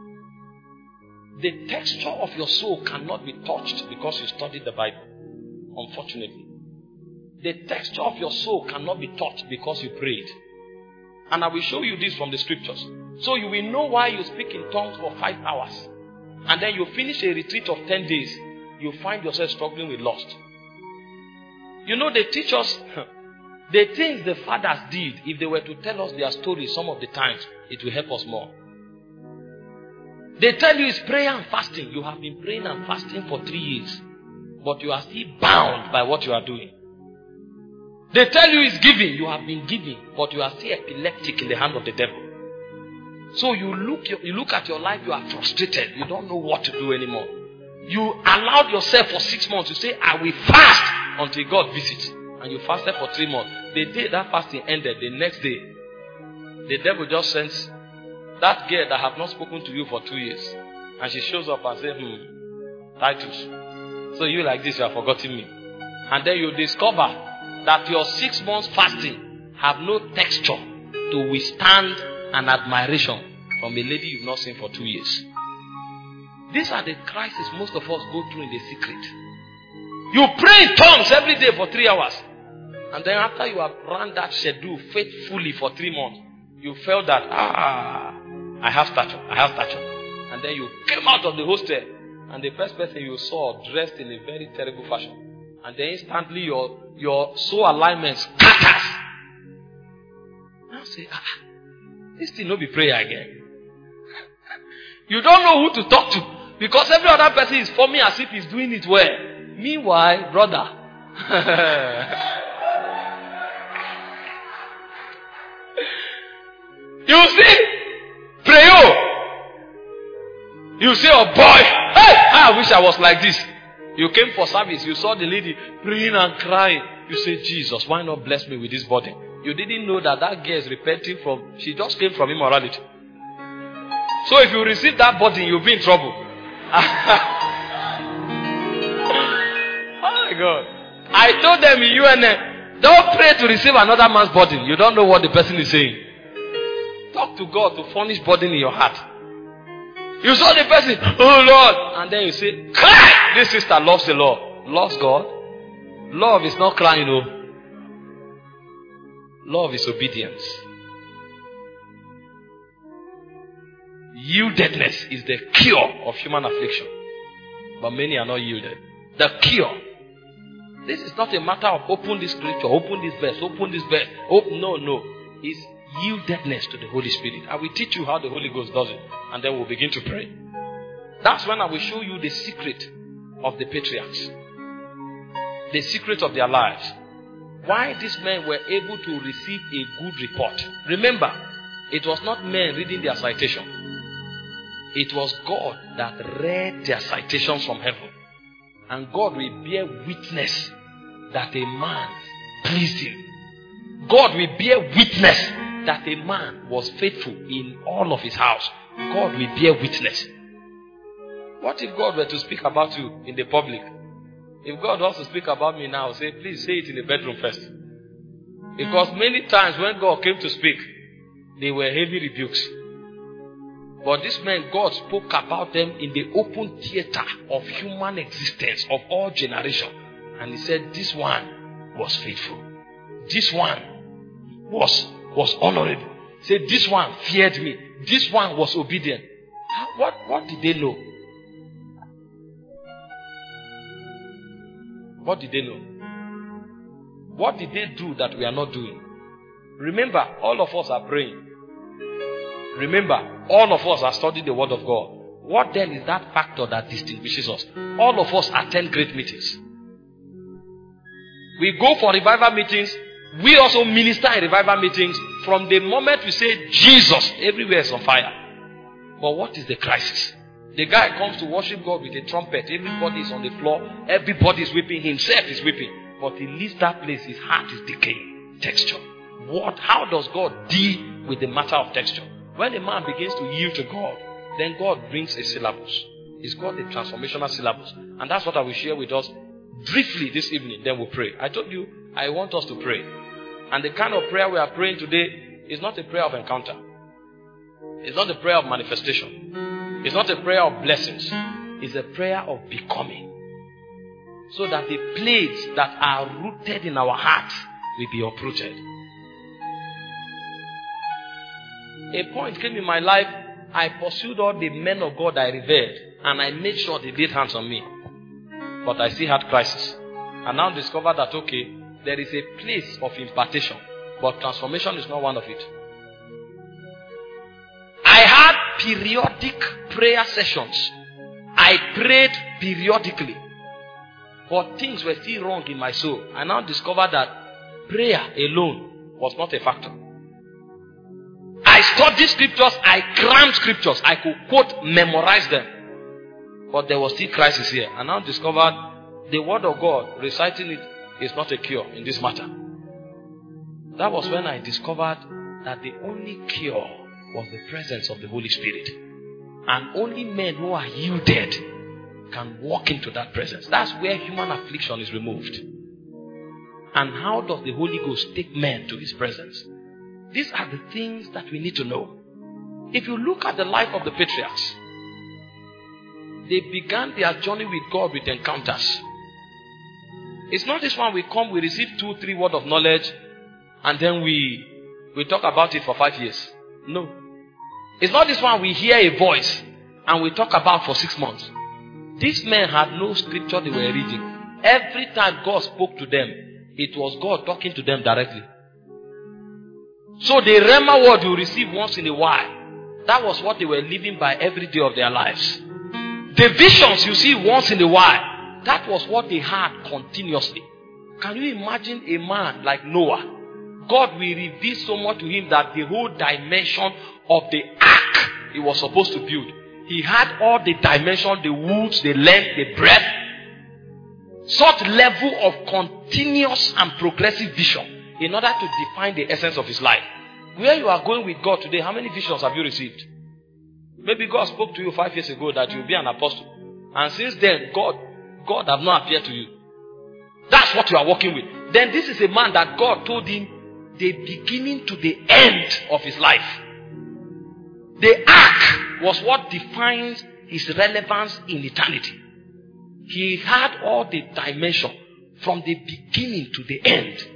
The texture of your soul cannot be touched because you studied the Bible, unfortunately. The texture of your soul cannot be touched because you prayed. And I will show you this from the scriptures. So you will know why you speak in tongues for five hours. And then you finish a retreat of ten days. You find yourself struggling with lust. You know, they teach us the things the fathers did. If they were to tell us their stories some of the times, it will help us more. They tell you it's prayer and fasting. You have been praying and fasting for three years. But you are still bound by what you are doing. They tell you it's giving. You have been giving. But you are still epileptic in the hand of the devil. So you look, you look at your life, you are frustrated. You don't know what to do anymore. You allowed yourself for six months. You say, I will fast until God visits. And you fasted for three months. The day that fasting ended, the next day, the devil just sends that girl that have not spoken to you for two years. And she shows up and says, hmm, Titus. So you like this, you have forgotten me. And then you discover that your six months fasting have no texture to withstand an admiration from a lady you've not seen for two years. These are the crises most of us go through in the secret. You pray in tongues every day for three hours. And then after you have run that schedule faithfully for three months, you felt that, ah, I have stature, I have stature. And then you came out of the hostel, and the first person you saw dressed in a very terrible fashion. And then instantly your, your soul alignment scatters. Now say, ah, this thing no be prayer again. You don't know who to talk to. Because every other person is forming as if he's doing it well. Meanwhile, brother. You see? Pray. You say, oh boy, hey, I wish I was like this. You came for service, you saw the lady praying and crying. You say, Jesus, why not bless me with this body? You didn't know that that girl is repenting from, she just came from immorality. So if you receive that body, you'll be in trouble. Oh my God. I told them in U N N, don't pray to receive another man's body. You don't know what the person is saying. Talk to God to furnish burden in your heart. You saw the person, oh Lord, and then you say, cry! This sister loves the Lord. Loves God. Love is not crying, you know. Love is obedience. Yieldedness is the cure of human affliction. But many are not yielded. The cure. This is not a matter of open this scripture, open this verse, open this verse. Open, no, no. It's yieldedness to the Holy Spirit. I will teach you how the Holy Ghost does it. And then we'll begin to pray. That's when I will show you the secret of the patriarchs. The secret of their lives. Why these men were able to receive a good report. Remember, it was not men reading their citation. It was God that read their citations from heaven. And God will bear witness that a man pleased him. God will bear witness that a man was faithful in all of his house. God will bear witness. What if God were to speak about you in the public? If God wants to speak about me now, say, please say it in the bedroom first. Because many times when God came to speak, they were heavy rebukes. But this man, God spoke about them in the open theater of human existence of all generations. And he said, this one was faithful. This one was, was honorable. He said, this one feared me. This one was obedient. What, what did they know? What did they know? What did they do that we are not doing? Remember, all of us are praying. Remember, all of us are studying the Word of God. What then is that factor that distinguishes us? All of us attend great meetings. We go for revival meetings. We also minister in revival meetings. From the moment we say Jesus, everywhere is on fire. But what is the crisis? The guy comes to worship God with a trumpet. Everybody is on the floor. Everybody is weeping. Himself is weeping. But he leaves that place. His heart is decaying. Texture. What? How does God deal with the matter of texture? When a man begins to yield to God, then God brings a syllabus. It's called a transformational syllabus. And that's what I will share with us briefly this evening. Then we'll pray. I told you, I want us to pray. And the kind of prayer we are praying today is not a prayer of encounter. It's not a prayer of manifestation. It's not a prayer of blessings. It's a prayer of becoming. So that the plagues that are rooted in our heart will be uprooted. A point came in my life. I pursued all the men of God I revered. And I made sure they laid hands on me. But I still had crisis. I now discovered that, okay, there is a place of impartation. But transformation is not one of it. I had periodic prayer sessions. I prayed periodically. But things were still wrong in my soul. I now discovered that prayer alone was not a factor. I studied scriptures. I crammed scriptures. I could quote, memorize them. But there was still crisis here. I now discovered the word of God, reciting it is not a cure in this matter. That was when I discovered that the only cure was the presence of the Holy Spirit. And only men who are yielded can walk into that presence. That's where human affliction is removed. And how does the Holy Ghost take men to his presence? These are the things that we need to know. If you look at the life of the patriarchs, they began their journey with God with encounters. It's not this one we come, we receive two, three words of knowledge, and then we, we talk about it for five years. No. It's not this one we hear a voice, and we talk about for six months. These men had no scripture they were reading. Every time God spoke to them, it was God talking to them directly. So the Rhema word you receive once in a while, that was what they were living by every day of their lives. The visions you see once in a while, that was what they had continuously. Can you imagine a man like Noah? God will reveal so much to him that the whole dimension of the ark he was supposed to build, he had all the dimension, the woods, the length, the breadth. Such level of continuous and progressive vision in order to define the essence of his life. Where you are going with God today, how many visions have you received? Maybe God spoke to you five years ago that you will be an apostle. And since then, God, God have not appeared to you. That's what you are working with. Then this is a man that God told him the beginning to the end of his life. The ark was what defines his relevance in eternity. He had all the dimension from the beginning to the end.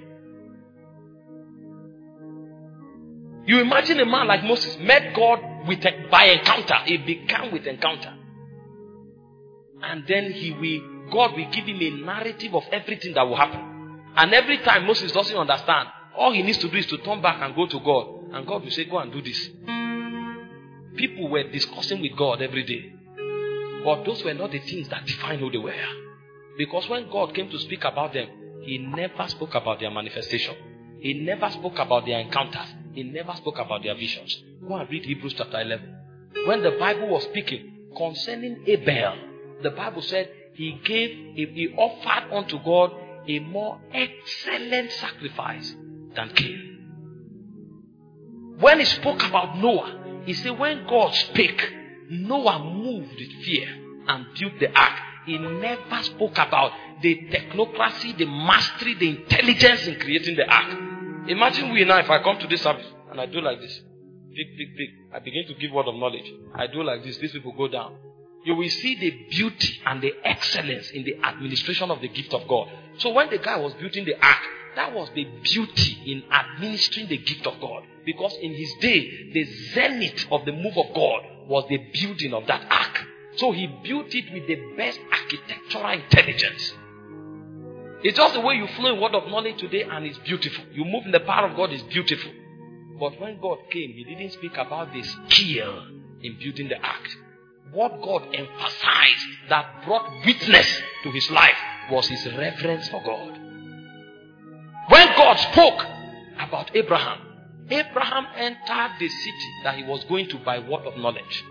You imagine a man like Moses met God with a, by encounter. He began with encounter. And then he will, God will give him a narrative of everything that will happen. And every time Moses doesn't understand, all he needs to do is to turn back and go to God. And God will say, go and do this. People were discussing with God every day. But those were not the things that define who they were. Because when God came to speak about them, he never spoke about their manifestation. He never spoke about their encounters. He never spoke about their visions. Go and read Hebrews chapter eleven. When the Bible was speaking concerning Abel, the Bible said he gave, he offered unto God a more excellent sacrifice than Cain. When he spoke about Noah, he said when God spake, Noah moved with fear and built the ark. He never spoke about the technocracy, the mastery, the intelligence in creating the ark. Imagine we now, if I come to this service and I do like this, big, big, big, I begin to give word of knowledge. I do like this, these people go down. You will see the beauty and the excellence in the administration of the gift of God. So when the guy was building the ark, that was the beauty in administering the gift of God. Because in his day, the zenith of the move of God was the building of that ark. So he built it with the best architectural intelligence. It's just the way you flow in word of knowledge today and it's beautiful. You move in the power of God, it's beautiful. But when God came, he didn't speak about the skill in building the ark. What God emphasized that brought witness to his life was his reverence for God. When God spoke about Abraham, Abraham entered the city that he was going to by word of knowledge.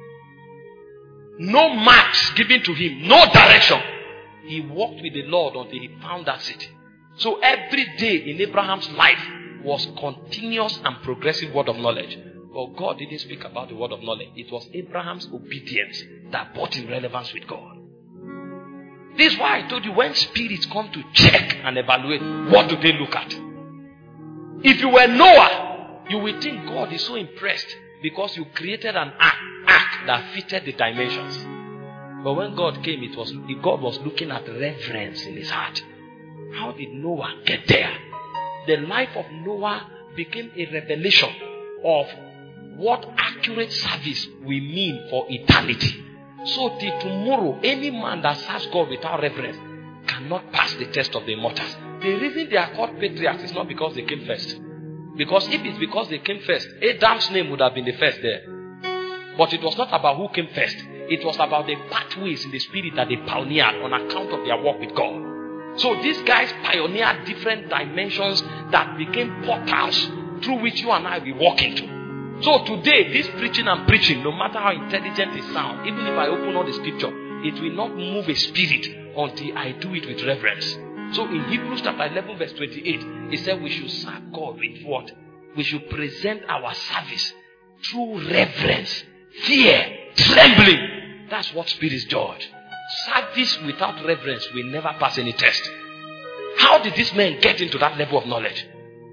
No marks given to him, no direction. He walked with the Lord until he found that city. So every day in Abraham's life was continuous and progressive word of knowledge. But God didn't speak about the word of knowledge. It was Abraham's obedience that brought him relevance with God. This is why I told you when spirits come to check and evaluate, what do they look at? If you were Noah, you will think God is so impressed because you created an ark, ark that fitted the dimensions. But when God came, it was God was looking at reverence in his heart. How did Noah get there? The life of Noah became a revelation of what accurate service will mean for eternity. So till tomorrow, any man that serves God without reverence cannot pass the test of the immortals. The reason they are called patriarchs is not because they came first. Because if it's because they came first, Adam's name would have been the first there. But it was not about who came first. It was about the pathways in the spirit that they pioneered on account of their work with God. So these guys pioneered different dimensions that became portals through which you and I will walk into. So today, this preaching and preaching, no matter how intelligent it sounds, even if I open all the scripture, it will not move a spirit until I do it with reverence. So in Hebrews chapter eleven verse twenty-eight, it said we should serve God with what? We should present our service through reverence, fear, trembling. That's what spirits judge. Service without reverence will never pass any test. How did this man get into that level of knowledge?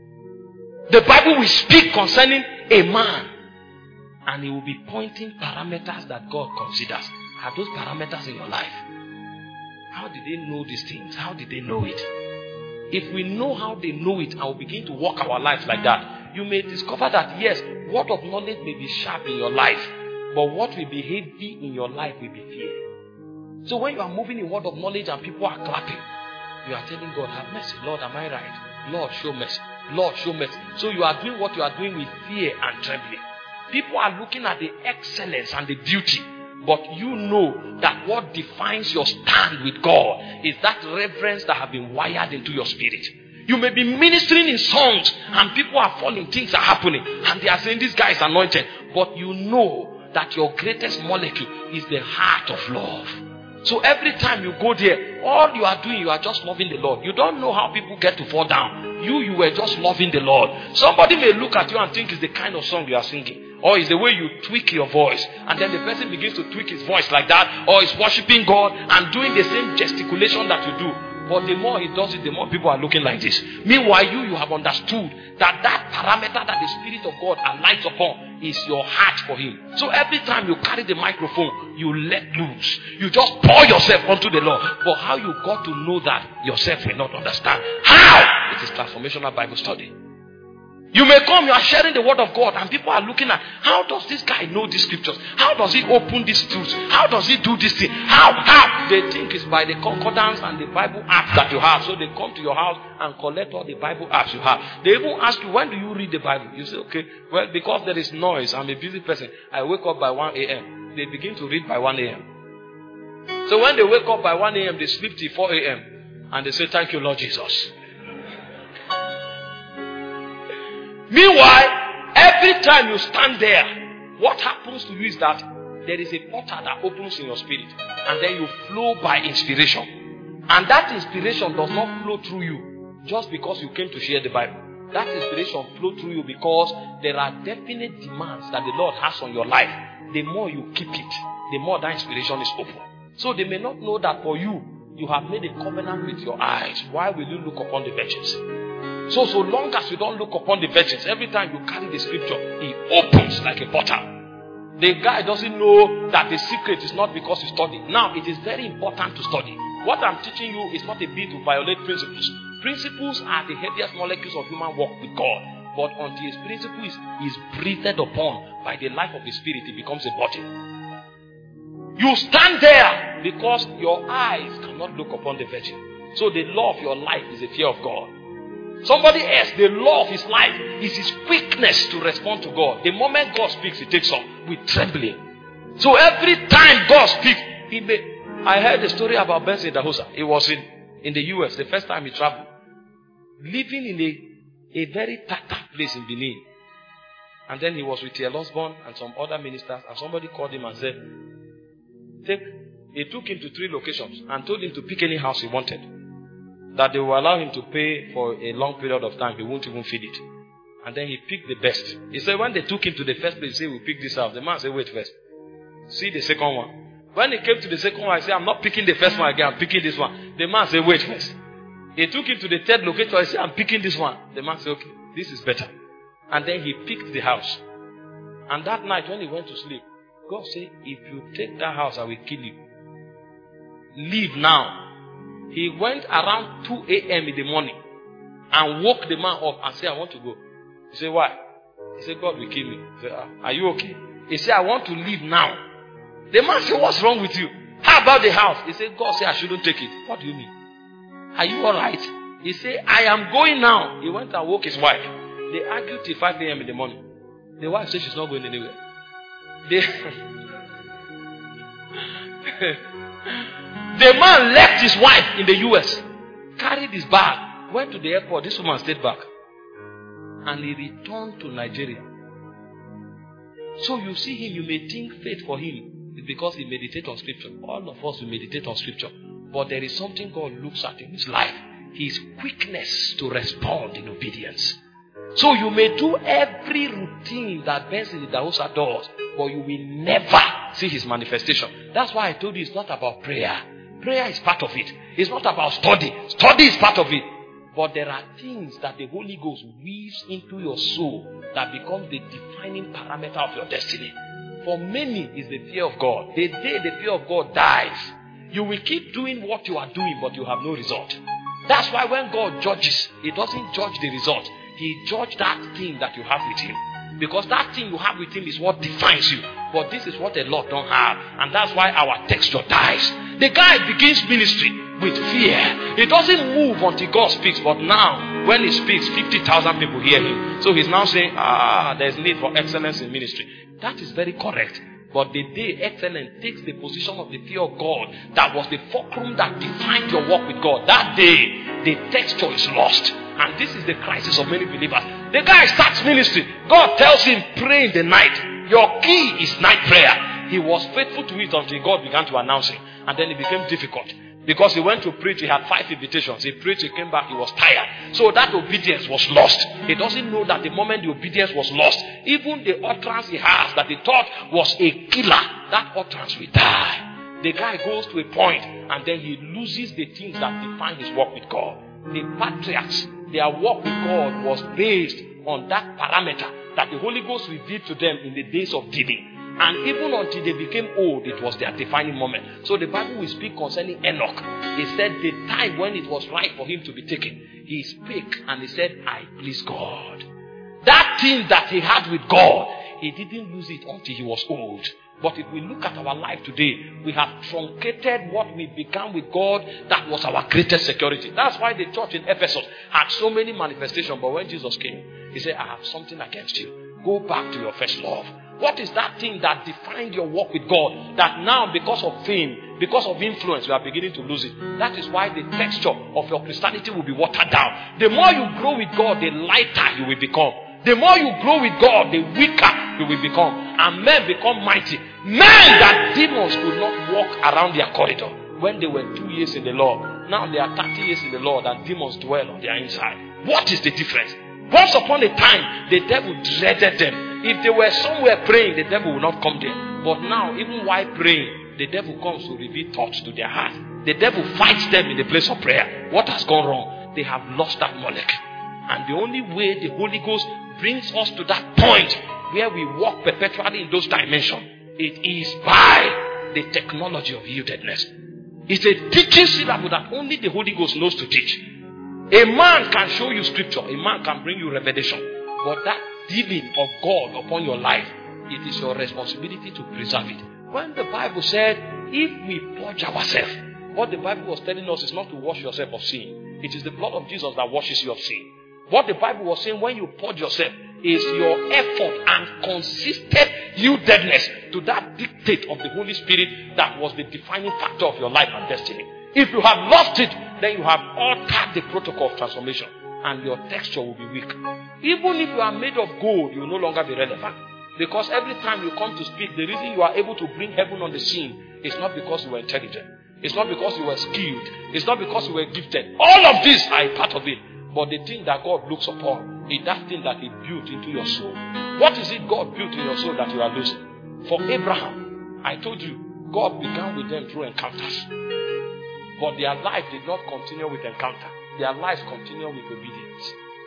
The Bible will speak concerning a man, and he will be pointing parameters that God considers. Are those parameters in your life? How did they know these things? How did they know it? If we know how they know it and we begin to walk our lives like that, you may discover that yes, word of knowledge may be sharp in your life, but what will be heavy in your life will be fear. So when you are moving in word of knowledge and people are clapping, you are telling God, have mercy. Lord, am I right? Lord, show mercy. Lord, show mercy. So you are doing what you are doing with fear and trembling. People are looking at the excellence and the beauty, But you know that what defines your stand with God is that reverence that have been wired into your spirit. You may be ministering in songs and people are falling, things are happening, and they are saying this guy is anointed. But you know that your greatest molecule is the heart of love. So every time you go there, all you are doing, you are just loving the Lord. You don't know how people get to fall down. You, you were just loving the Lord. Somebody may look at you and think it's the kind of song you are singing. Or it's the way you tweak your voice. And then the person begins to tweak his voice like that. Or is worshiping God and doing the same gesticulation that you do. But the more he does it, the more people are looking like this. Meanwhile, you, you have understood that that parameter that the Spirit of God alights upon is your heart for Him. So every time you carry the microphone, you let loose. You just pour yourself onto the Lord. But how you got to know that yourself will not understand. How? It is transformational Bible study. You may come, you are sharing the word of God, and people are looking at, how does this guy know these scriptures? How does he open these truths? How does he do this thing? How? How? They think it's by the concordance and the Bible apps that you have. So they come to your house and collect all the Bible apps you have. They even ask you, when do you read the Bible? You say, okay, well, because there is noise, I'm a busy person. I wake up by one a.m. They begin to read by one a.m. So when they wake up by one a.m., they sleep till four a.m. and they say, thank you, Lord Jesus. Meanwhile, every time you stand there, what happens to you is that there is a portal that opens in your spirit, and then you flow by inspiration. And that inspiration does not flow through you just because you came to share the Bible. That inspiration flows through you because there are definite demands that the Lord has on your life. The more you keep it, the more that inspiration is open. So they may not know that for you, you have made a covenant with your eyes. Why will you look upon the virgins? So, so long as you don't look upon the virgins, every time you carry the scripture, it opens like a portal. The guy doesn't know that the secret is not because you study. Now, it is very important to study. What I'm teaching you is not a bit to violate principles. Principles are the heaviest molecules of human walk with God. But until his principle is, is breathed upon by the life of the Spirit, it becomes a body. You stand there because your eyes cannot look upon the virgin. So the law of your life is the fear of God. Somebody else, the law of his life is his quickness to respond to God. The moment God speaks, he takes off with trembling. So every time God speaks, he may. I heard a story about Benson Idahosa. He was in, in the U S the first time he traveled. Living in a, a very tattered place in Benin. And then he was with T L Osborne and some other ministers, and somebody called him and said, take, he took him to three locations and told him to pick any house he wanted. That they will allow him to pay for a long period of time. He won't even feed it. And then he picked the best. He said when they took him to the first place, he said, we'll pick this house. The man said, wait first. See the second one. When he came to the second one, I said, I'm not picking the first one again. I'm picking this one. The man said, wait first. He took him to the third location. I said, I'm picking this one. The man said, okay, this is better. And then he picked the house. And that night when he went to sleep, God said, if you take that house, I will kill you. Leave now. He went around two a.m. in the morning and woke the man up and said, I want to go. He said, why? He said, God will kill me. He said, ah, are you okay? He said, I want to leave now. The man said, what's wrong with you? How about the house? He said, God said I shouldn't take it. What do you mean? Are you alright? He said, I am going now. He went and woke his wife. They argued till five a.m. in the morning. The wife said she's not going anywhere. They The man left his wife in the U S, carried his bag, went to the airport. This woman stayed back. And he returned to Nigeria. So you see him, you may think faith for him is because he meditates on scripture. All of us will meditate on scripture. But there is something God looks at in his life. His quickness to respond in obedience. So you may do every routine that Benson Idahosa does, but you will never see his manifestation. That's why I told you it's not about prayer. Prayer is part of it. It's not about study. Study is part of it. But there are things that the Holy Ghost weaves into your soul that becomes the defining parameter of your destiny. For many is the fear of God. The day the fear of God dies, you will keep doing what you are doing, but you have no result. That's why when God judges, He doesn't judge the result. He judges that thing that you have with Him. Because that thing you have with Him is what defines you. But this is what a lot don't have. And that's why our texture dies. The guy begins ministry with fear. He doesn't move until God speaks. But now, when he speaks, fifty thousand people hear him. So he's now saying, ah, there's need for excellence in ministry. That is very correct. But the day excellence takes the position of the fear of God, that was the fulcrum that defined your walk with God. That day, the texture is lost. And this is the crisis of many believers. The guy starts ministry. God tells him, pray in the night. Your key is night prayer. He was faithful to it until God began to announce him. And then it became difficult. Because he went to preach, he had five invitations. He preached, he came back, he was tired. So that obedience was lost. He doesn't know that the moment the obedience was lost, even the utterance he has that he thought was a killer, that utterance will die. The guy goes to a point and then he loses the things that define his walk with God. The patriarchs, their walk with God was based on that parameter that the Holy Ghost revealed to them in the days of Gideon. And even until they became old, it was their defining moment. So the Bible will speak concerning Enoch. He said the time when it was right for him to be taken, he spake and he said, I please God. That thing that he had with God, he didn't lose it until he was old. But if we look at our life today, we have truncated what we began with God that was our greatest security. That's why the church in Ephesus had so many manifestations. But when Jesus came, he said, I have something against you. Go back to your first love. What is that thing that defined your walk with God? That now, because of fame, because of influence, you are beginning to lose it. That is why the texture of your Christianity will be watered down. The more you grow with God, the lighter you will become. The more you grow with God, the weaker you will become. And men become mighty. Men that demons could not walk around their corridor when they were two years in the Lord. Now they are thirty years in the Lord and demons dwell on their inside. What is the difference? Once upon a time, the devil dreaded them. If they were somewhere praying, the devil will not come there. But now, even while praying, the devil comes to reveal thoughts to their heart. The devil fights them in the place of prayer. What has gone wrong? They have lost that knowledge. And the only way the Holy Ghost brings us to that point where we walk perpetually in those dimensions, it is by the technology of yieldedness. It's a teaching syllable that only the Holy Ghost knows to teach. A man can show you scripture. A man can bring you revelation. But that dealing of God upon your life, it is your responsibility to preserve it. When the Bible said, if we purge ourselves, what the Bible was telling us is not to wash yourself of sin. It is the blood of Jesus that washes you of sin. What the Bible was saying, when you purge yourself, is your effort and consistent yieldedness to that dictate of the Holy Spirit that was the defining factor of your life and destiny. If you have lost it, then you have altered the protocol of transformation and your texture will be weak. Even if you are made of gold, you will no longer be relevant. Because every time you come to speak, the reason you are able to bring heaven on the scene is not because you were intelligent. It's not because you were skilled. It's not because you were gifted. All of these are a part of it. But the thing that God looks upon is that thing that He built into your soul. What is it God built in your soul that you are losing? For Abraham, I told you, God began with them through encounters. But their life did not continue with encounter. Their lives continue with obedience.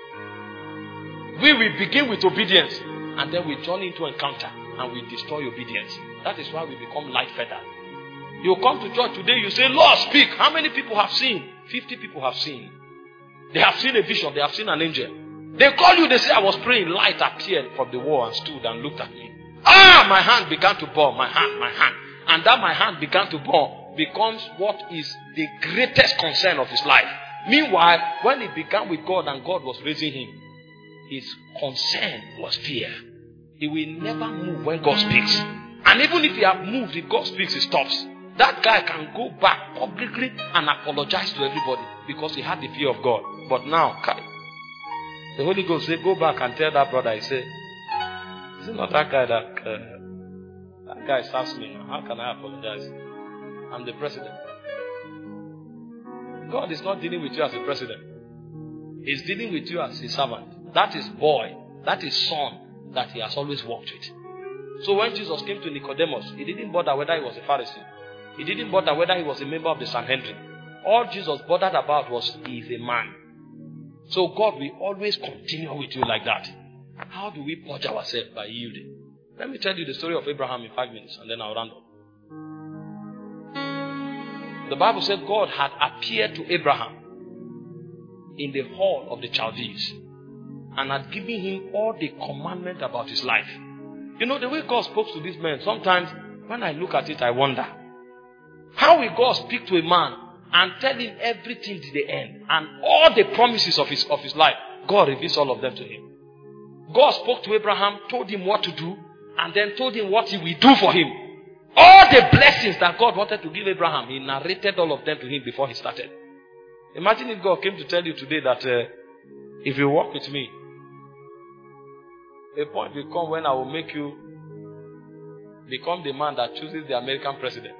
We will begin with obedience and then we journey into encounter and we destroy obedience. That is why we become light feathered. You come to church today, you say, Lord, speak. How many people have seen? fifty people have seen. They have seen a vision. They have seen an angel. They call you, they say, I was praying. Light appeared from the wall and stood and looked at me. Ah, my hand began to burn. My hand, my hand. And that my hand began to burn becomes what is the greatest concern of his life. Meanwhile, when he began with God and God was raising him, his concern was fear. He will never move when God speaks. And even if he has moved, if God speaks, he stops. That guy can go back publicly and apologize to everybody because he had the fear of God. But now, the Holy Ghost said, go back and tell that brother, he said, is it not that guy that, uh, that guy serves me now? How can I apologize? I'm the president. God is not dealing with you as a president. He's dealing with you as a servant. That is boy, that is son that he has always walked with. So when Jesus came to Nicodemus, he didn't bother whether he was a Pharisee. He didn't bother whether he was a member of the Sanhedrin. All Jesus bothered about was he is a man. So God will always continue with you like that. How do we purge ourselves? By yielding. Let me tell you the story of Abraham in five minutes and then I'll round up. The Bible said God had appeared to Abraham in the hall of the Chaldees and had given him all the commandment about his life. You know, the way God spoke to these men, sometimes when I look at it, I wonder. How will God speak to a man and tell him everything to the end and all the promises of his, of his life? God reveals all of them to him. God spoke to Abraham, told him what to do, and then told him what he will do for him. All the blessings that God wanted to give Abraham, he narrated all of them to him before he started. Imagine if God came to tell you today that uh, if you walk with me, a point will come when I will make you become the man that chooses the American president.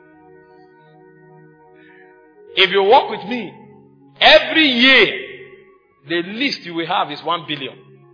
If you walk with me, every year, the least you will have is one billion.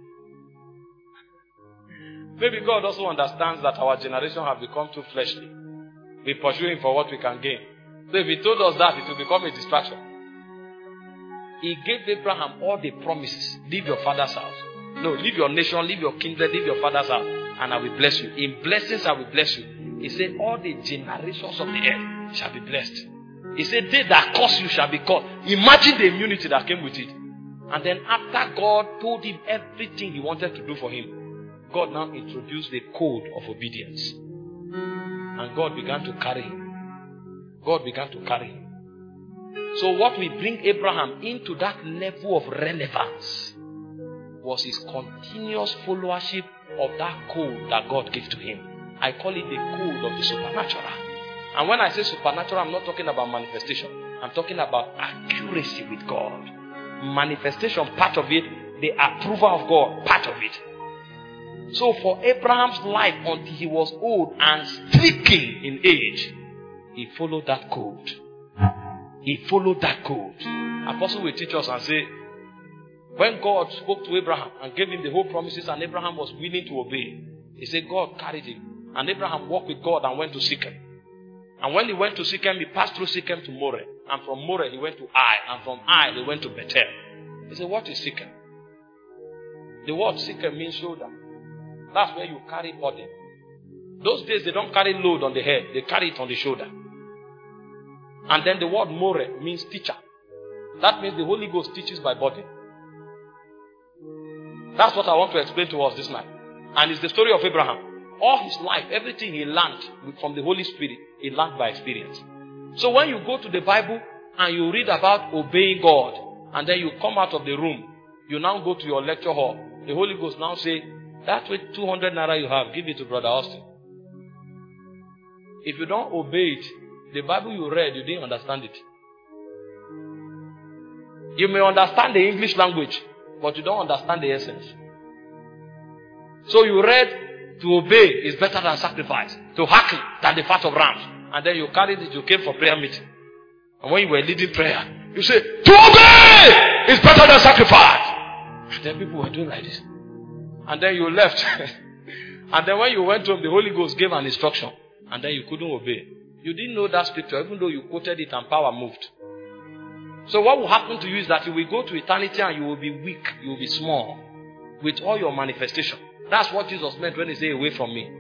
Maybe God also understands that our generation have become too fleshly. We pursue him for what we can gain. So if he told us that, it will become a distraction. He gave Abraham all the promises. Leave your father's house. No, leave your nation, leave your kindred, leave your father's house, and I will bless you. In blessings I will bless you. He said, all the generations of the earth shall be blessed. He said, they that curse you shall be cursed. Imagine the immunity that came with it. And then after God told him everything he wanted to do for him, God now introduced the code of obedience. And God began to carry him. God began to carry him. So what will bring Abraham into that level of relevance was his continuous followership of that code that God gave to him. I call it the code of the supernatural. And when I say supernatural, I'm not talking about manifestation. I'm talking about accuracy with God. Manifestation, part of it. The approval of God, part of it. So for Abraham's life, until he was old and stricken in age, he followed that code. He followed that code. Apostle will teach us and say, when God spoke to Abraham and gave him the whole promises and Abraham was willing to obey, he said God carried him. And Abraham walked with God and went to Shechem. And when he went to Shechem, he passed through Shechem to Moreh. And from Moreh, he went to Ai. And from Ai, they went to Bethel. He said, what is Shechem? The word Shechem means shoulder. That's where you carry burden. Those days, they don't carry load on the head. They carry it on the shoulder. And then the word Moreh means teacher. That means the Holy Ghost teaches by body. That's what I want to explain to us this night. And it's the story of Abraham. All his life, everything he learned from the Holy Spirit, he learned by experience. So when you go to the Bible and you read about obeying God, and then you come out of the room, you now go to your lecture hall, the Holy Ghost now say, that with two hundred naira you have, give it to Brother Austin. If you don't obey it, the Bible you read, you didn't understand it. You may understand the English language, but you don't understand the essence. So you read, to obey is better than sacrifice. To hearken than the fat of rams. And then you carried it, you came for prayer meeting. And when you were leading prayer, you say, to obey is better than sacrifice. And then people were doing like this. And then you left. And then when you went home, the Holy Ghost gave an instruction. And then you couldn't obey. You didn't know that scripture, even though you quoted it and power moved. So what will happen to you is that you will go to eternity and you will be weak, you will be small, with all your manifestation. That's what Jesus meant when he said, away from me.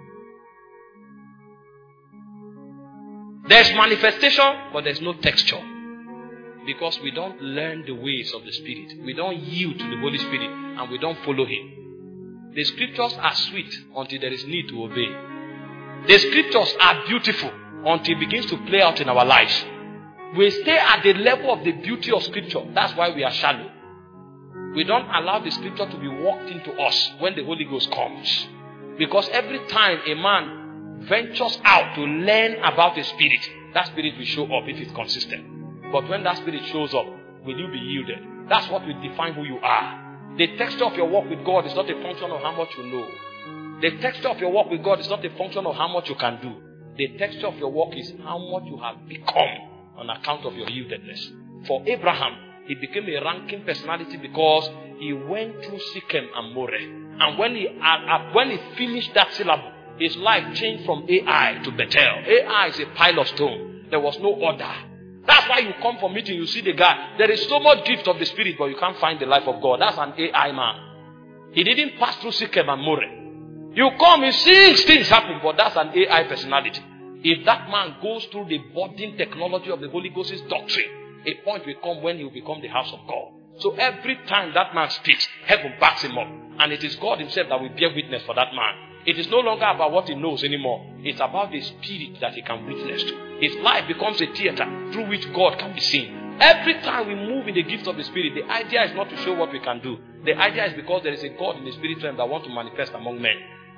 There's manifestation, but there's no texture. Because we don't learn the ways of the Spirit. We don't yield to the Holy Spirit, and we don't follow Him. The scriptures are sweet until there is need to obey. The scriptures are beautiful until it begins to play out in our lives. We stay at the level of the beauty of scripture. That's why we are shallow. We don't allow the scripture to be walked into us when the Holy Ghost comes. Because every time a man ventures out to learn about the Spirit, that Spirit will show up if it's consistent. But when that Spirit shows up, will you be yielded? That's what will define who you are. The texture of your walk with God is not a function of how much you know. The texture of your walk with God is not a function of how much you can do. The texture of your walk is how much you have become on account of your yieldedness. For Abraham, he became a ranking personality because he went through Shechem and Moreh. And when he uh, when he finished that syllable, his life changed from Ai to Bethel. Ai is a pile of stone. There was no order. That's why you come for meeting, you see the guy. There is so much gift of the Spirit, but you can't find the life of God. That's an Ai man. He didn't pass through Shechem and Moreh. You come, he sees things happen, but that's an Ai personality. If that man goes through the budding technology of the Holy Ghost's doctrine, a point will come when he will become the house of God. So every time that man speaks, heaven backs him up. And it is God himself that will bear witness for that man. It is no longer about what he knows anymore. It's about the Spirit that he can witness to. His life becomes a theater through which God can be seen. Every time we move in the gift of the Spirit, the idea is not to show what we can do. The idea is because there is a God in the Spirit realm that wants to manifest among men.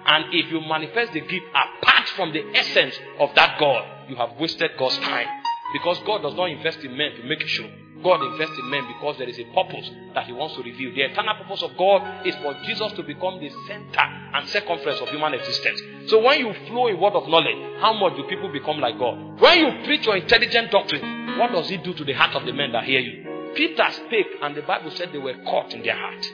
And if you manifest the gift apart from the essence of that God, you have wasted God's time. Because God does not invest in men to make a show. God invests in men because there is a purpose that He wants to reveal. The eternal purpose of God is for Jesus to become the center and circumference of human existence. So when you flow in word of knowledge, how much do people become like God? When you preach your intelligent doctrine, what does it do to the heart of the men that hear you? Peter spake, and the Bible said they were caught in their heart.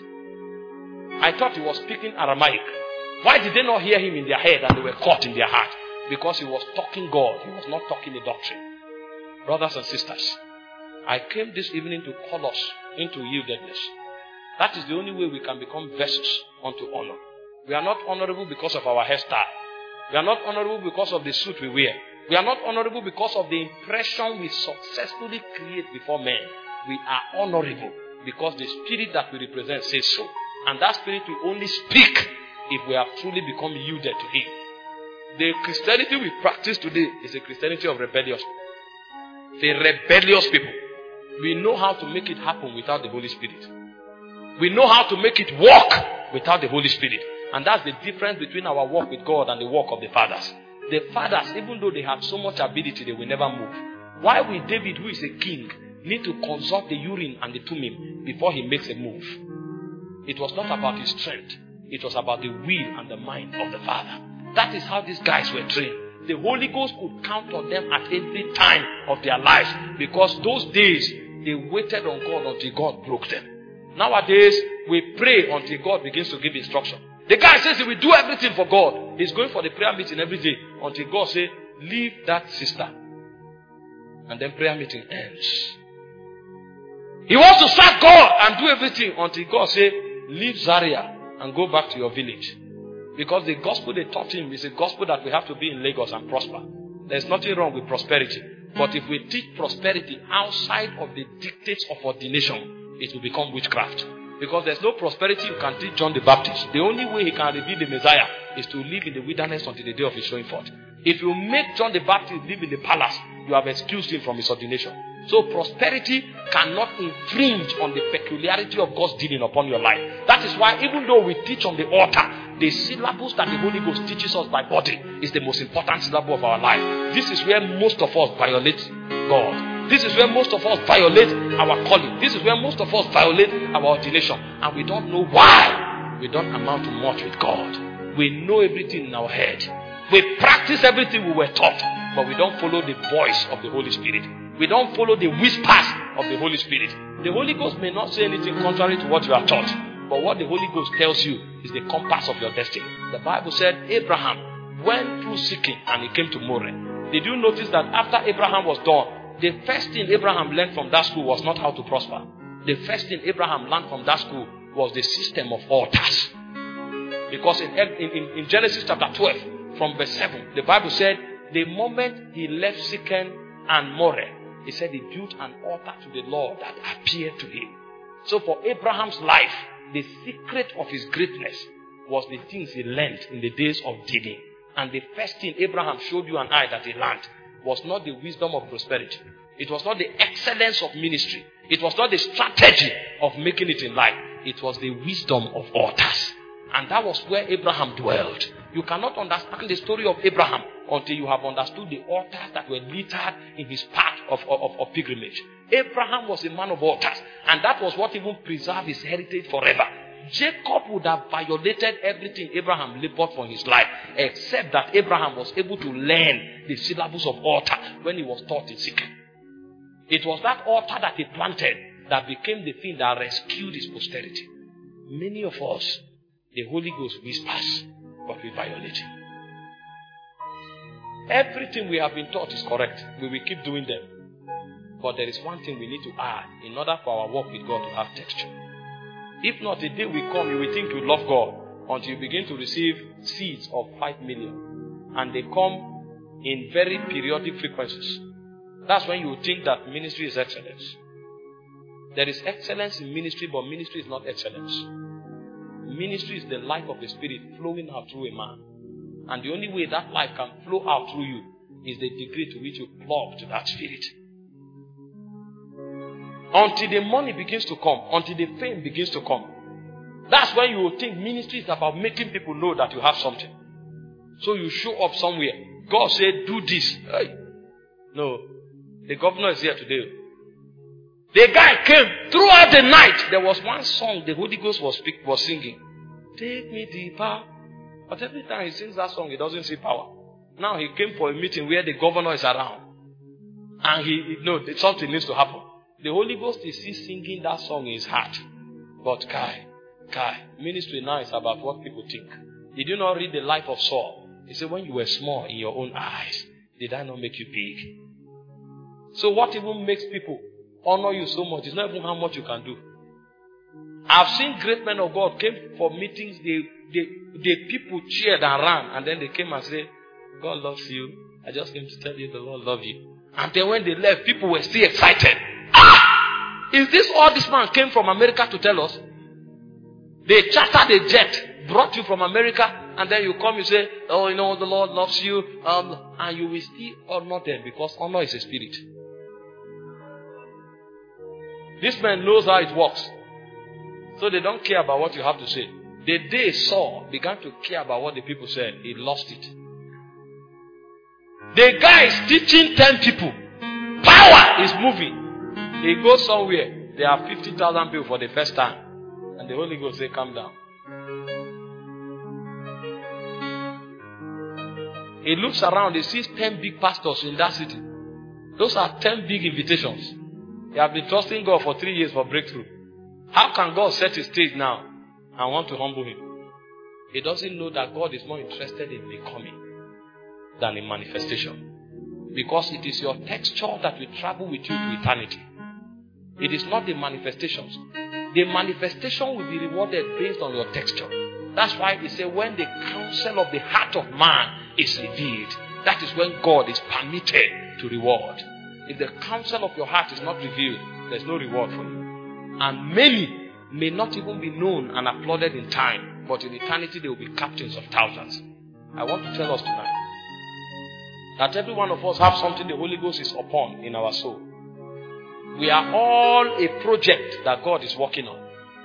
I thought he was speaking Aramaic. Why did they not hear him in their head and they were caught in their heart? Because he was talking God. He was not talking the doctrine. Brothers and sisters, I came this evening to call us into yieldedness. That is the only way we can become vessels unto honor. We are not honorable because of our hairstyle. We are not honorable because of the suit we wear. We are not honorable because of the impression we successfully create before men. We are honorable because the spirit that we represent says so. And that spirit will only speak if we have truly become yielded to Him. The Christianity we practice today is a Christianity of rebellious people. The rebellious people. We know how to make it happen without the Holy Spirit. We know how to make it work without the Holy Spirit. And that's the difference between our walk with God and the walk of the fathers. The fathers, even though they have so much ability, they will never move. Why will David, who is a king, need to consult the Urim and the Thummim before he makes a move? It was not about his strength. It was about the will and the mind of the Father. That is how these guys were trained. The Holy Ghost could count on them at every time of their lives, because those days they waited on God until God broke them. Nowadays, we pray until God begins to give instruction. The guy says he will do everything for God. He's going for the prayer meeting every day until God says, leave that sister. And then prayer meeting ends. He wants to serve God and do everything until God says, leave Zaria and go back to your village. Because the gospel they taught him is a gospel that we have to be in Lagos and prosper. There's nothing wrong with prosperity. But if we teach prosperity outside of the dictates of ordination, it will become witchcraft. Because there's no prosperity you can teach John the Baptist. The only way he can reveal the Messiah is to live in the wilderness until the day of his showing forth. If you make John the Baptist live in the palace, you have excused him from his ordination. So prosperity cannot infringe on the peculiarity of God's dealing upon your life. That is why even though we teach on the altar, the syllables that the Holy Ghost teaches us by body is the most important syllable of our life. This is where most of us violate God. This is where most of us violate our calling. This is where most of us violate our ordination. And we don't know why. We don't amount to much with God. We know everything in our head. We practice everything we were taught, but we don't follow the voice of the Holy Spirit. We don't follow the whispers of the Holy Spirit. The Holy Ghost may not say anything contrary to what you are taught, but what the Holy Ghost tells you is the compass of your destiny. The Bible said Abraham went through seeking and he came to Moreh. Did you notice that after Abraham was done, the first thing Abraham learned from that school was not how to prosper. The first thing Abraham learned from that school was the system of altars. Because in, in, in Genesis chapter twelve, from verse seven, the Bible said, the moment he left Shechem and Moreh, he said he built an altar to the Lord that appeared to him. So for Abraham's life, the secret of his greatness was the things he learned in the days of digging. And the first thing Abraham showed you and I that he learned was not the wisdom of prosperity. It was not the excellence of ministry. It was not the strategy of making it in life. It was the wisdom of altars. And that was where Abraham dwelled. You cannot understand the story of Abraham until you have understood the altars that were littered in his path of, of, of pilgrimage. Abraham was a man of altars, and that was what even preserved his heritage forever. Jacob would have violated everything Abraham labored for in his life, except that Abraham was able to learn the syllables of altar when he was taught in Shechem. It was that altar that he planted that became the thing that rescued his posterity. Many of us, the Holy Ghost whispers, but we violate it. Everything we have been taught is correct. We will keep doing them. But there is one thing we need to add in order for our walk with God to have texture. If not, the day we come, you will think you love God until you begin to receive seeds of five million. And they come in very periodic frequencies. That's when you think that ministry is excellence. There is excellence in ministry, but ministry is not excellence. Ministry is the life of the Spirit flowing out through a man. And the only way that life can flow out through you is the degree to which you plug to that Spirit. Until the money begins to come, until the fame begins to come, That's when you will think ministry is about making people know that you have something. So you show up somewhere. God said, do this. Hey. No. The governor is here today. The guy came throughout the night. There was one song the Holy Ghost was, speak, was singing. Take me deeper. But every time he sings that song, he doesn't see power. Now he came for a meeting where the governor is around. And he, he no, something needs to happen. The Holy Ghost is still singing that song in his heart. But Kai, Kai, ministry now is about what people think. Did you not read the life of Saul? He said, when you were small in your own eyes, did I not make you big? So what even makes people honor you so much is not even how much you can do. I've seen great men of God came for meetings, they, they, the people cheered and ran, and then they came and said, God loves you. I just came to tell you the Lord loves you. And then when they left, people were still excited. Ah! Is this all this man came from America to tell us? They chartered a jet, brought you from America, and then you come, you say, oh, you know, the Lord loves you. Um, and you will still honor them because honor is a spirit. This man knows how it works. So they don't care about what you have to say. The day Saul began to care about what the people said, he lost it. The guy is teaching ten people. Power is moving. He goes somewhere. There are fifty thousand people for the first time. And the Holy Ghost say, calm down. He looks around. He sees ten big pastors in that city. Those are ten big invitations. He has been trusting God for three years for breakthrough. How can God set his stage now and want to humble him? He doesn't know that God is more interested in becoming than in manifestation. Because it is your texture that will travel with you to eternity. It is not the manifestations. The manifestation will be rewarded based on your texture. That's why he said when the counsel of the heart of man is revealed, that is when God is permitted to reward. If the counsel of your heart is not revealed, there's no reward for you. And many may not even be known and applauded in time, but in eternity they will be captains of thousands. I want to tell us tonight that every one of us have something the Holy Ghost is upon in our soul. We are all a project that God is working on.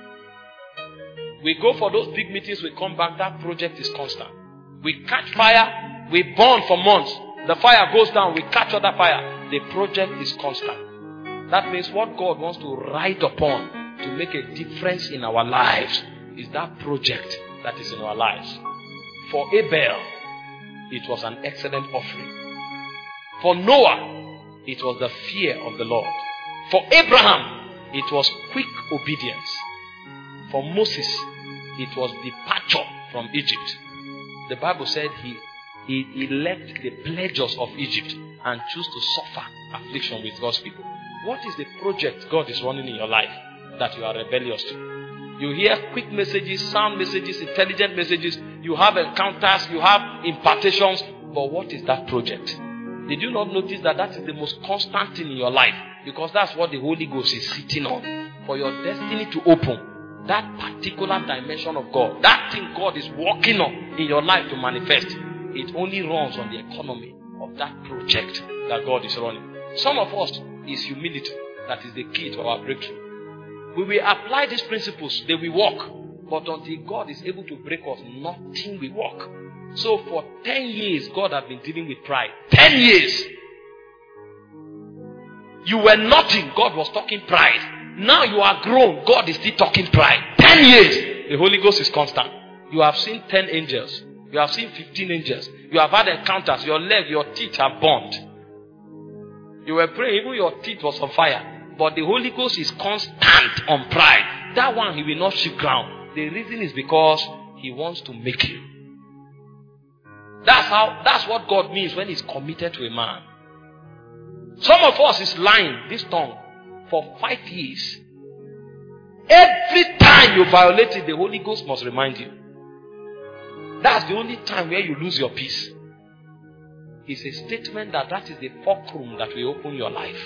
We go for those big meetings, we come back, that project is constant. We catch fire, we burn for months. The fire goes down, we catch other fire. The project is constant. That means what God wants to ride upon to make a difference in our lives is that project that is in our lives. For Abel, it was an excellent offering. For Noah, it was the fear of the Lord. For Abraham, it was quick obedience. For Moses, it was departure from Egypt. The Bible said he, he, he left the pleasures of Egypt and chose to suffer affliction with God's people. What is the project God is running in your life that you are rebellious to? You hear quick messages, sound messages, intelligent messages. You have encounters, you have impartations. But what is that project? Did you not notice that that is the most constant thing in your life? Because that's what the Holy Ghost is sitting on. For your destiny to open. That particular dimension of God. That thing God is working on in your life to manifest. It only runs on the economy of that project that God is running. Some of us is humility. That is the key to our breakthrough. We will apply these principles. They will work. But until God is able to break us, nothing will work. So for ten years, God has been dealing with pride. Ten years. You were nothing. God was talking pride. Now you are grown. God is still talking pride. Ten years. The Holy Ghost is constant. You have seen ten angels. You have seen fifteen angels. You have had encounters. Your leg, your teeth are burnt. You were praying. Even your teeth was on fire. But the Holy Ghost is constant on pride. That one, he will not shift ground. The reason is because he wants to make you. That's how, that's what God means when he's committed to a man. Some of us is lying, this tongue, for five years. Every time you violate it, the Holy Ghost must remind you. That's the only time where you lose your peace. It's a statement that that is the fulcrum that will open your life.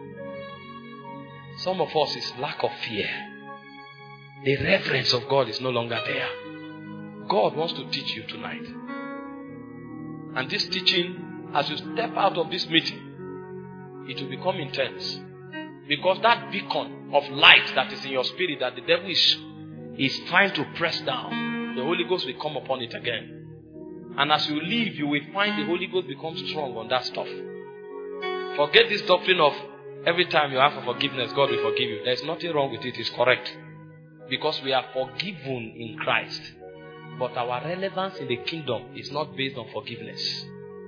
Some of us is lack of fear. The reverence of God is no longer there. God wants to teach you tonight. And this teaching, as you step out of this meeting, it will become intense. Because that beacon of light that is in your spirit that the devil is is trying to press down, the Holy Ghost will come upon it again. And as you leave, you will find the Holy Ghost become strong on that stuff. Forget this doctrine of every time you ask for forgiveness, God will forgive you. There's nothing wrong with it. It's correct. Because we are forgiven in Christ. But our relevance in the kingdom is not based on forgiveness.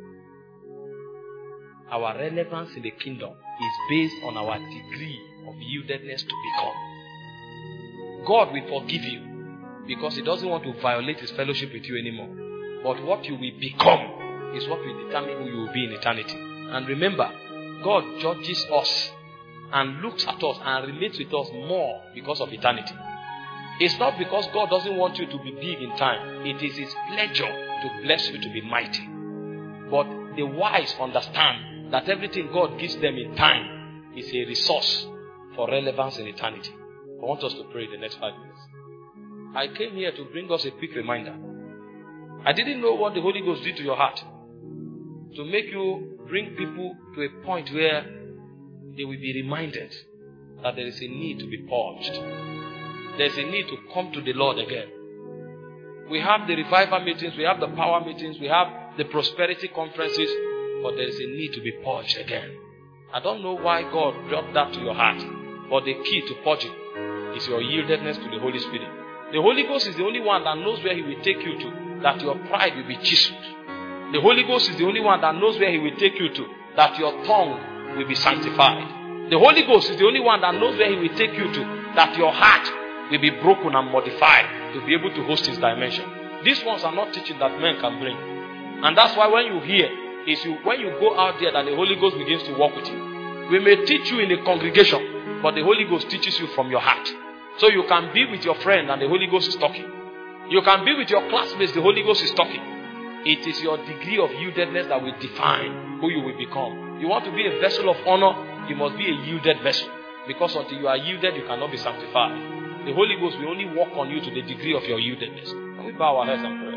Our relevance in the kingdom is based on our degree of yieldedness to become. God will forgive you because He doesn't want to violate His fellowship with you anymore. But what you will become is what will determine who you will be in eternity. And remember, God judges us and looks at us and relates with us more because of eternity. It's not because God doesn't want you to be big in time. It is His pleasure to bless you to be mighty. But the wise understand that everything God gives them in time is a resource for relevance in eternity. I want us to pray the next five minutes. I came here to bring us a quick reminder. I didn't know what the Holy Ghost did to your heart. To make you bring people to a point where they will be reminded that there is a need to be purged. There is a need to come to the Lord again. We have the revival meetings, we have the power meetings, we have the prosperity conferences, but there is a need to be purged again. I don't know why God brought that to your heart, but the key to purging is your yieldedness to the Holy Spirit. The Holy Ghost is the only one that knows where He will take you to, that your pride will be chiseled. The Holy Ghost is the only one that knows where He will take you to, that your tongue will be sanctified. The Holy Ghost is the only one that knows where He will take you to, that your heart will be broken and modified to be able to host His dimension. These ones are not teaching that men can bring. And that's why when you hear, is you when you go out there that the Holy Ghost begins to walk with you. We may teach you in a congregation, but the Holy Ghost teaches you from your heart. So you can be with your friend and the Holy Ghost is talking. You can be with your classmates, the Holy Ghost is talking. It is your degree of yieldedness that will define who you will become. You want to be a vessel of honor, you must be a yielded vessel. Because until you are yielded, you cannot be sanctified. The Holy Ghost will only work on you to the degree of your yieldedness. Can we bow our heads and pray?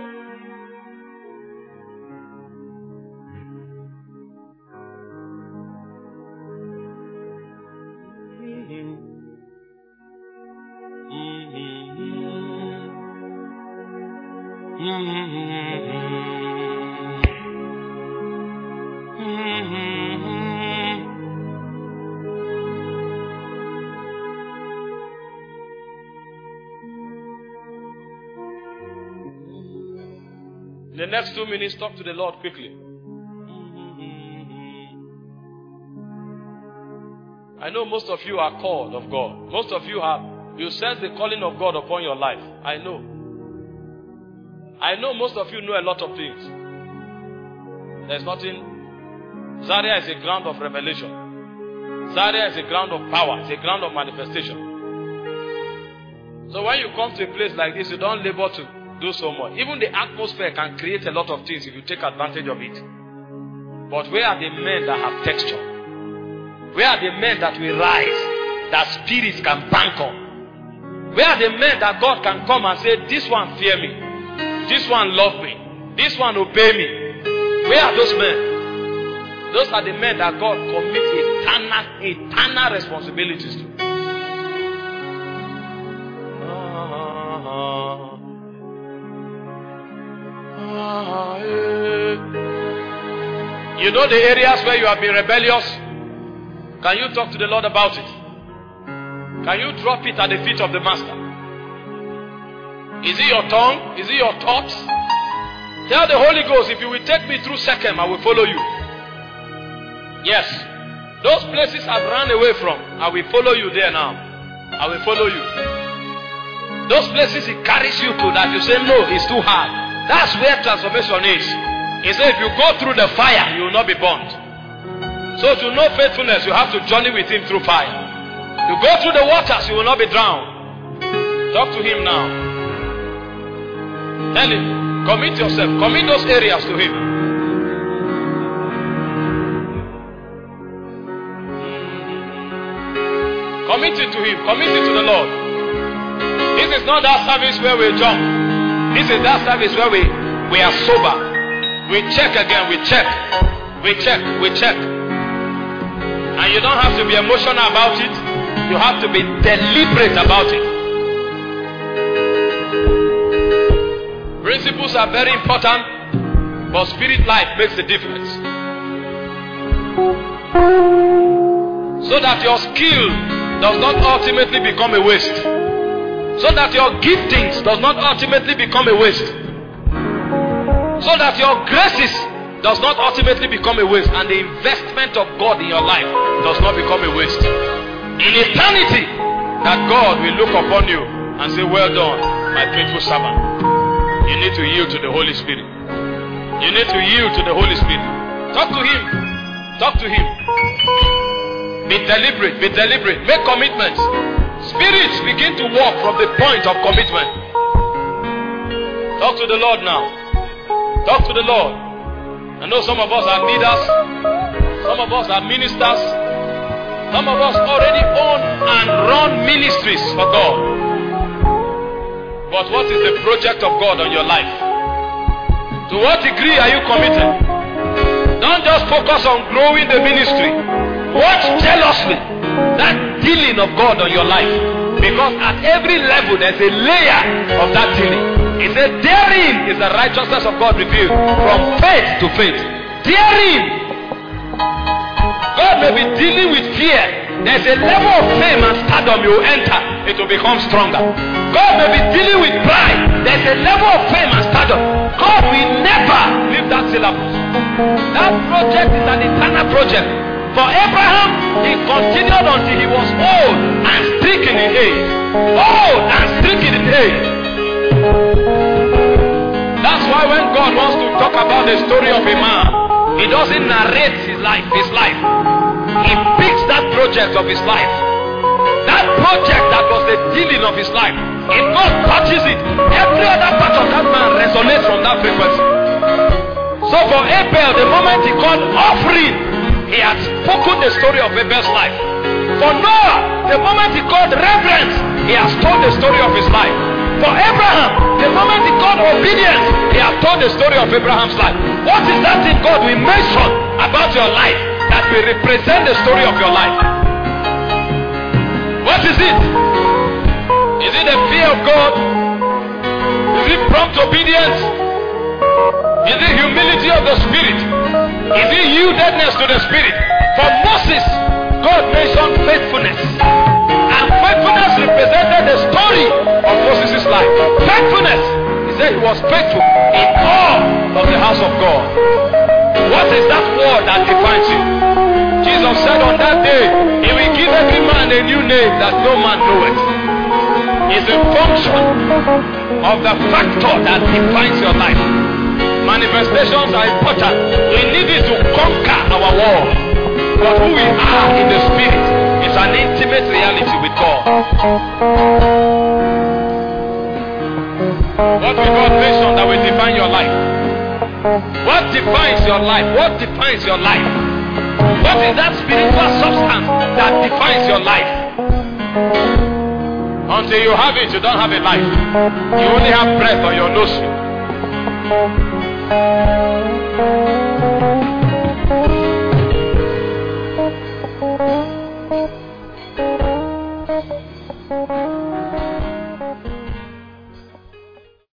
In the next two minutes, talk to the Lord quickly. I know most of you are called of God. Most of you have, you sense the calling of God upon your life. I know. I know most of you know a lot of things. There's nothing. Zaria is a ground of revelation. Zaria is a ground of power. It's a ground of manifestation. So when you come to a place like this, you don't labor to do so much. Even the atmosphere can create a lot of things if you take advantage of it. But where are the men that have texture? Where are the men that will rise, that spirits can bank on? Where are the men that God can come and say, this one fear me, this one love me, this one obey me? Where are those men? Those are the men that God commits eternal, eternal responsibilities to. You know the areas where you have been rebellious? Can you talk to the Lord about it? Can you drop it at the feet of the Master? Is it your tongue? Is it your thoughts? Tell the Holy Ghost, if you will take me through Shechem, I will follow you. Yes. Those places I've run away from, I will follow you there now. I will follow you. Those places He carries you to that you say, no, it's too hard. That's where transformation is. He said, if you go through the fire, you will not be burnt. So to know faithfulness, you have to journey with Him through fire. You go through the waters, you will not be drowned. Talk to Him now. Tell Him, commit yourself, commit those areas to Him. Commit it to Him, commit it to the Lord. This is not that service where we jump. This is that service where we, we are sober. We check again, we check. We check, we check. And you don't have to be emotional about it. You have to be deliberate about it. are very important, but spirit life makes the difference. So that your skill does not ultimately become a waste. So that your giftings does not ultimately become a waste. So that your graces does not ultimately become a waste, and the investment of God in your life does not become a waste. In eternity, that God will look upon you and say, well done, my faithful servant. You need to yield to the Holy Spirit. You need to yield to the Holy Spirit. Talk to Him. Talk to Him. Be deliberate. Be deliberate. Make commitments. Spirits begin to walk from the point of commitment. Talk to the Lord now. Talk to the Lord. I know some of us are leaders. Some of us are ministers. Some of us already own and run ministries for God. But what is the project of God on your life? To what degree are you committed? Don't just focus on growing the ministry. Watch jealously that dealing of God on your life. Because at every level there's a layer of that dealing. He said, therein is the righteousness of God revealed from faith to faith. Therein, God may be dealing with fear. There's a level of fame and stardom you enter, it will become stronger. God may be dealing with pride. There's a level of fame and stardom. God will never leave that syllabus. That project is an eternal project. For Abraham, he continued until he was old and stricken in age. Old and stricken in age. That's why when God wants to talk about the story of a man, He doesn't narrate his life, his life. He picks that project of his life. That project that was the dealing of his life. If God touches it, every other part of that man resonates from that frequency. So for Abel, the moment he called offering, he had spoken the story of Abel's life. For Noah, the moment he called reverence, he has told the story of his life. For Abraham, the moment he called obedience, he has told the story of Abraham's life. What is that thing God will mention about your life that will represent the story of your life? What is it? Is it the fear of God? Is it prompt obedience? Is it humility of the Spirit? Is it yieldedness to the Spirit? For Moses, God mentioned faithfulness. And faithfulness represented the story of Moses' life. Faithfulness. He said he was faithful in all of the house of God. What is that word that defines you? Jesus said on that day, He will give every man a new name that no man knoweth. It's a function of the factor that defines your life. Manifestations are important. We need it to conquer our world. But who we are in the Spirit is an intimate reality with God. What will God mention that will define your life? What defines your life? What defines your life? What is that spiritual substance that defines your life? Until you have it, you don't have a life. You only have breath on your nose.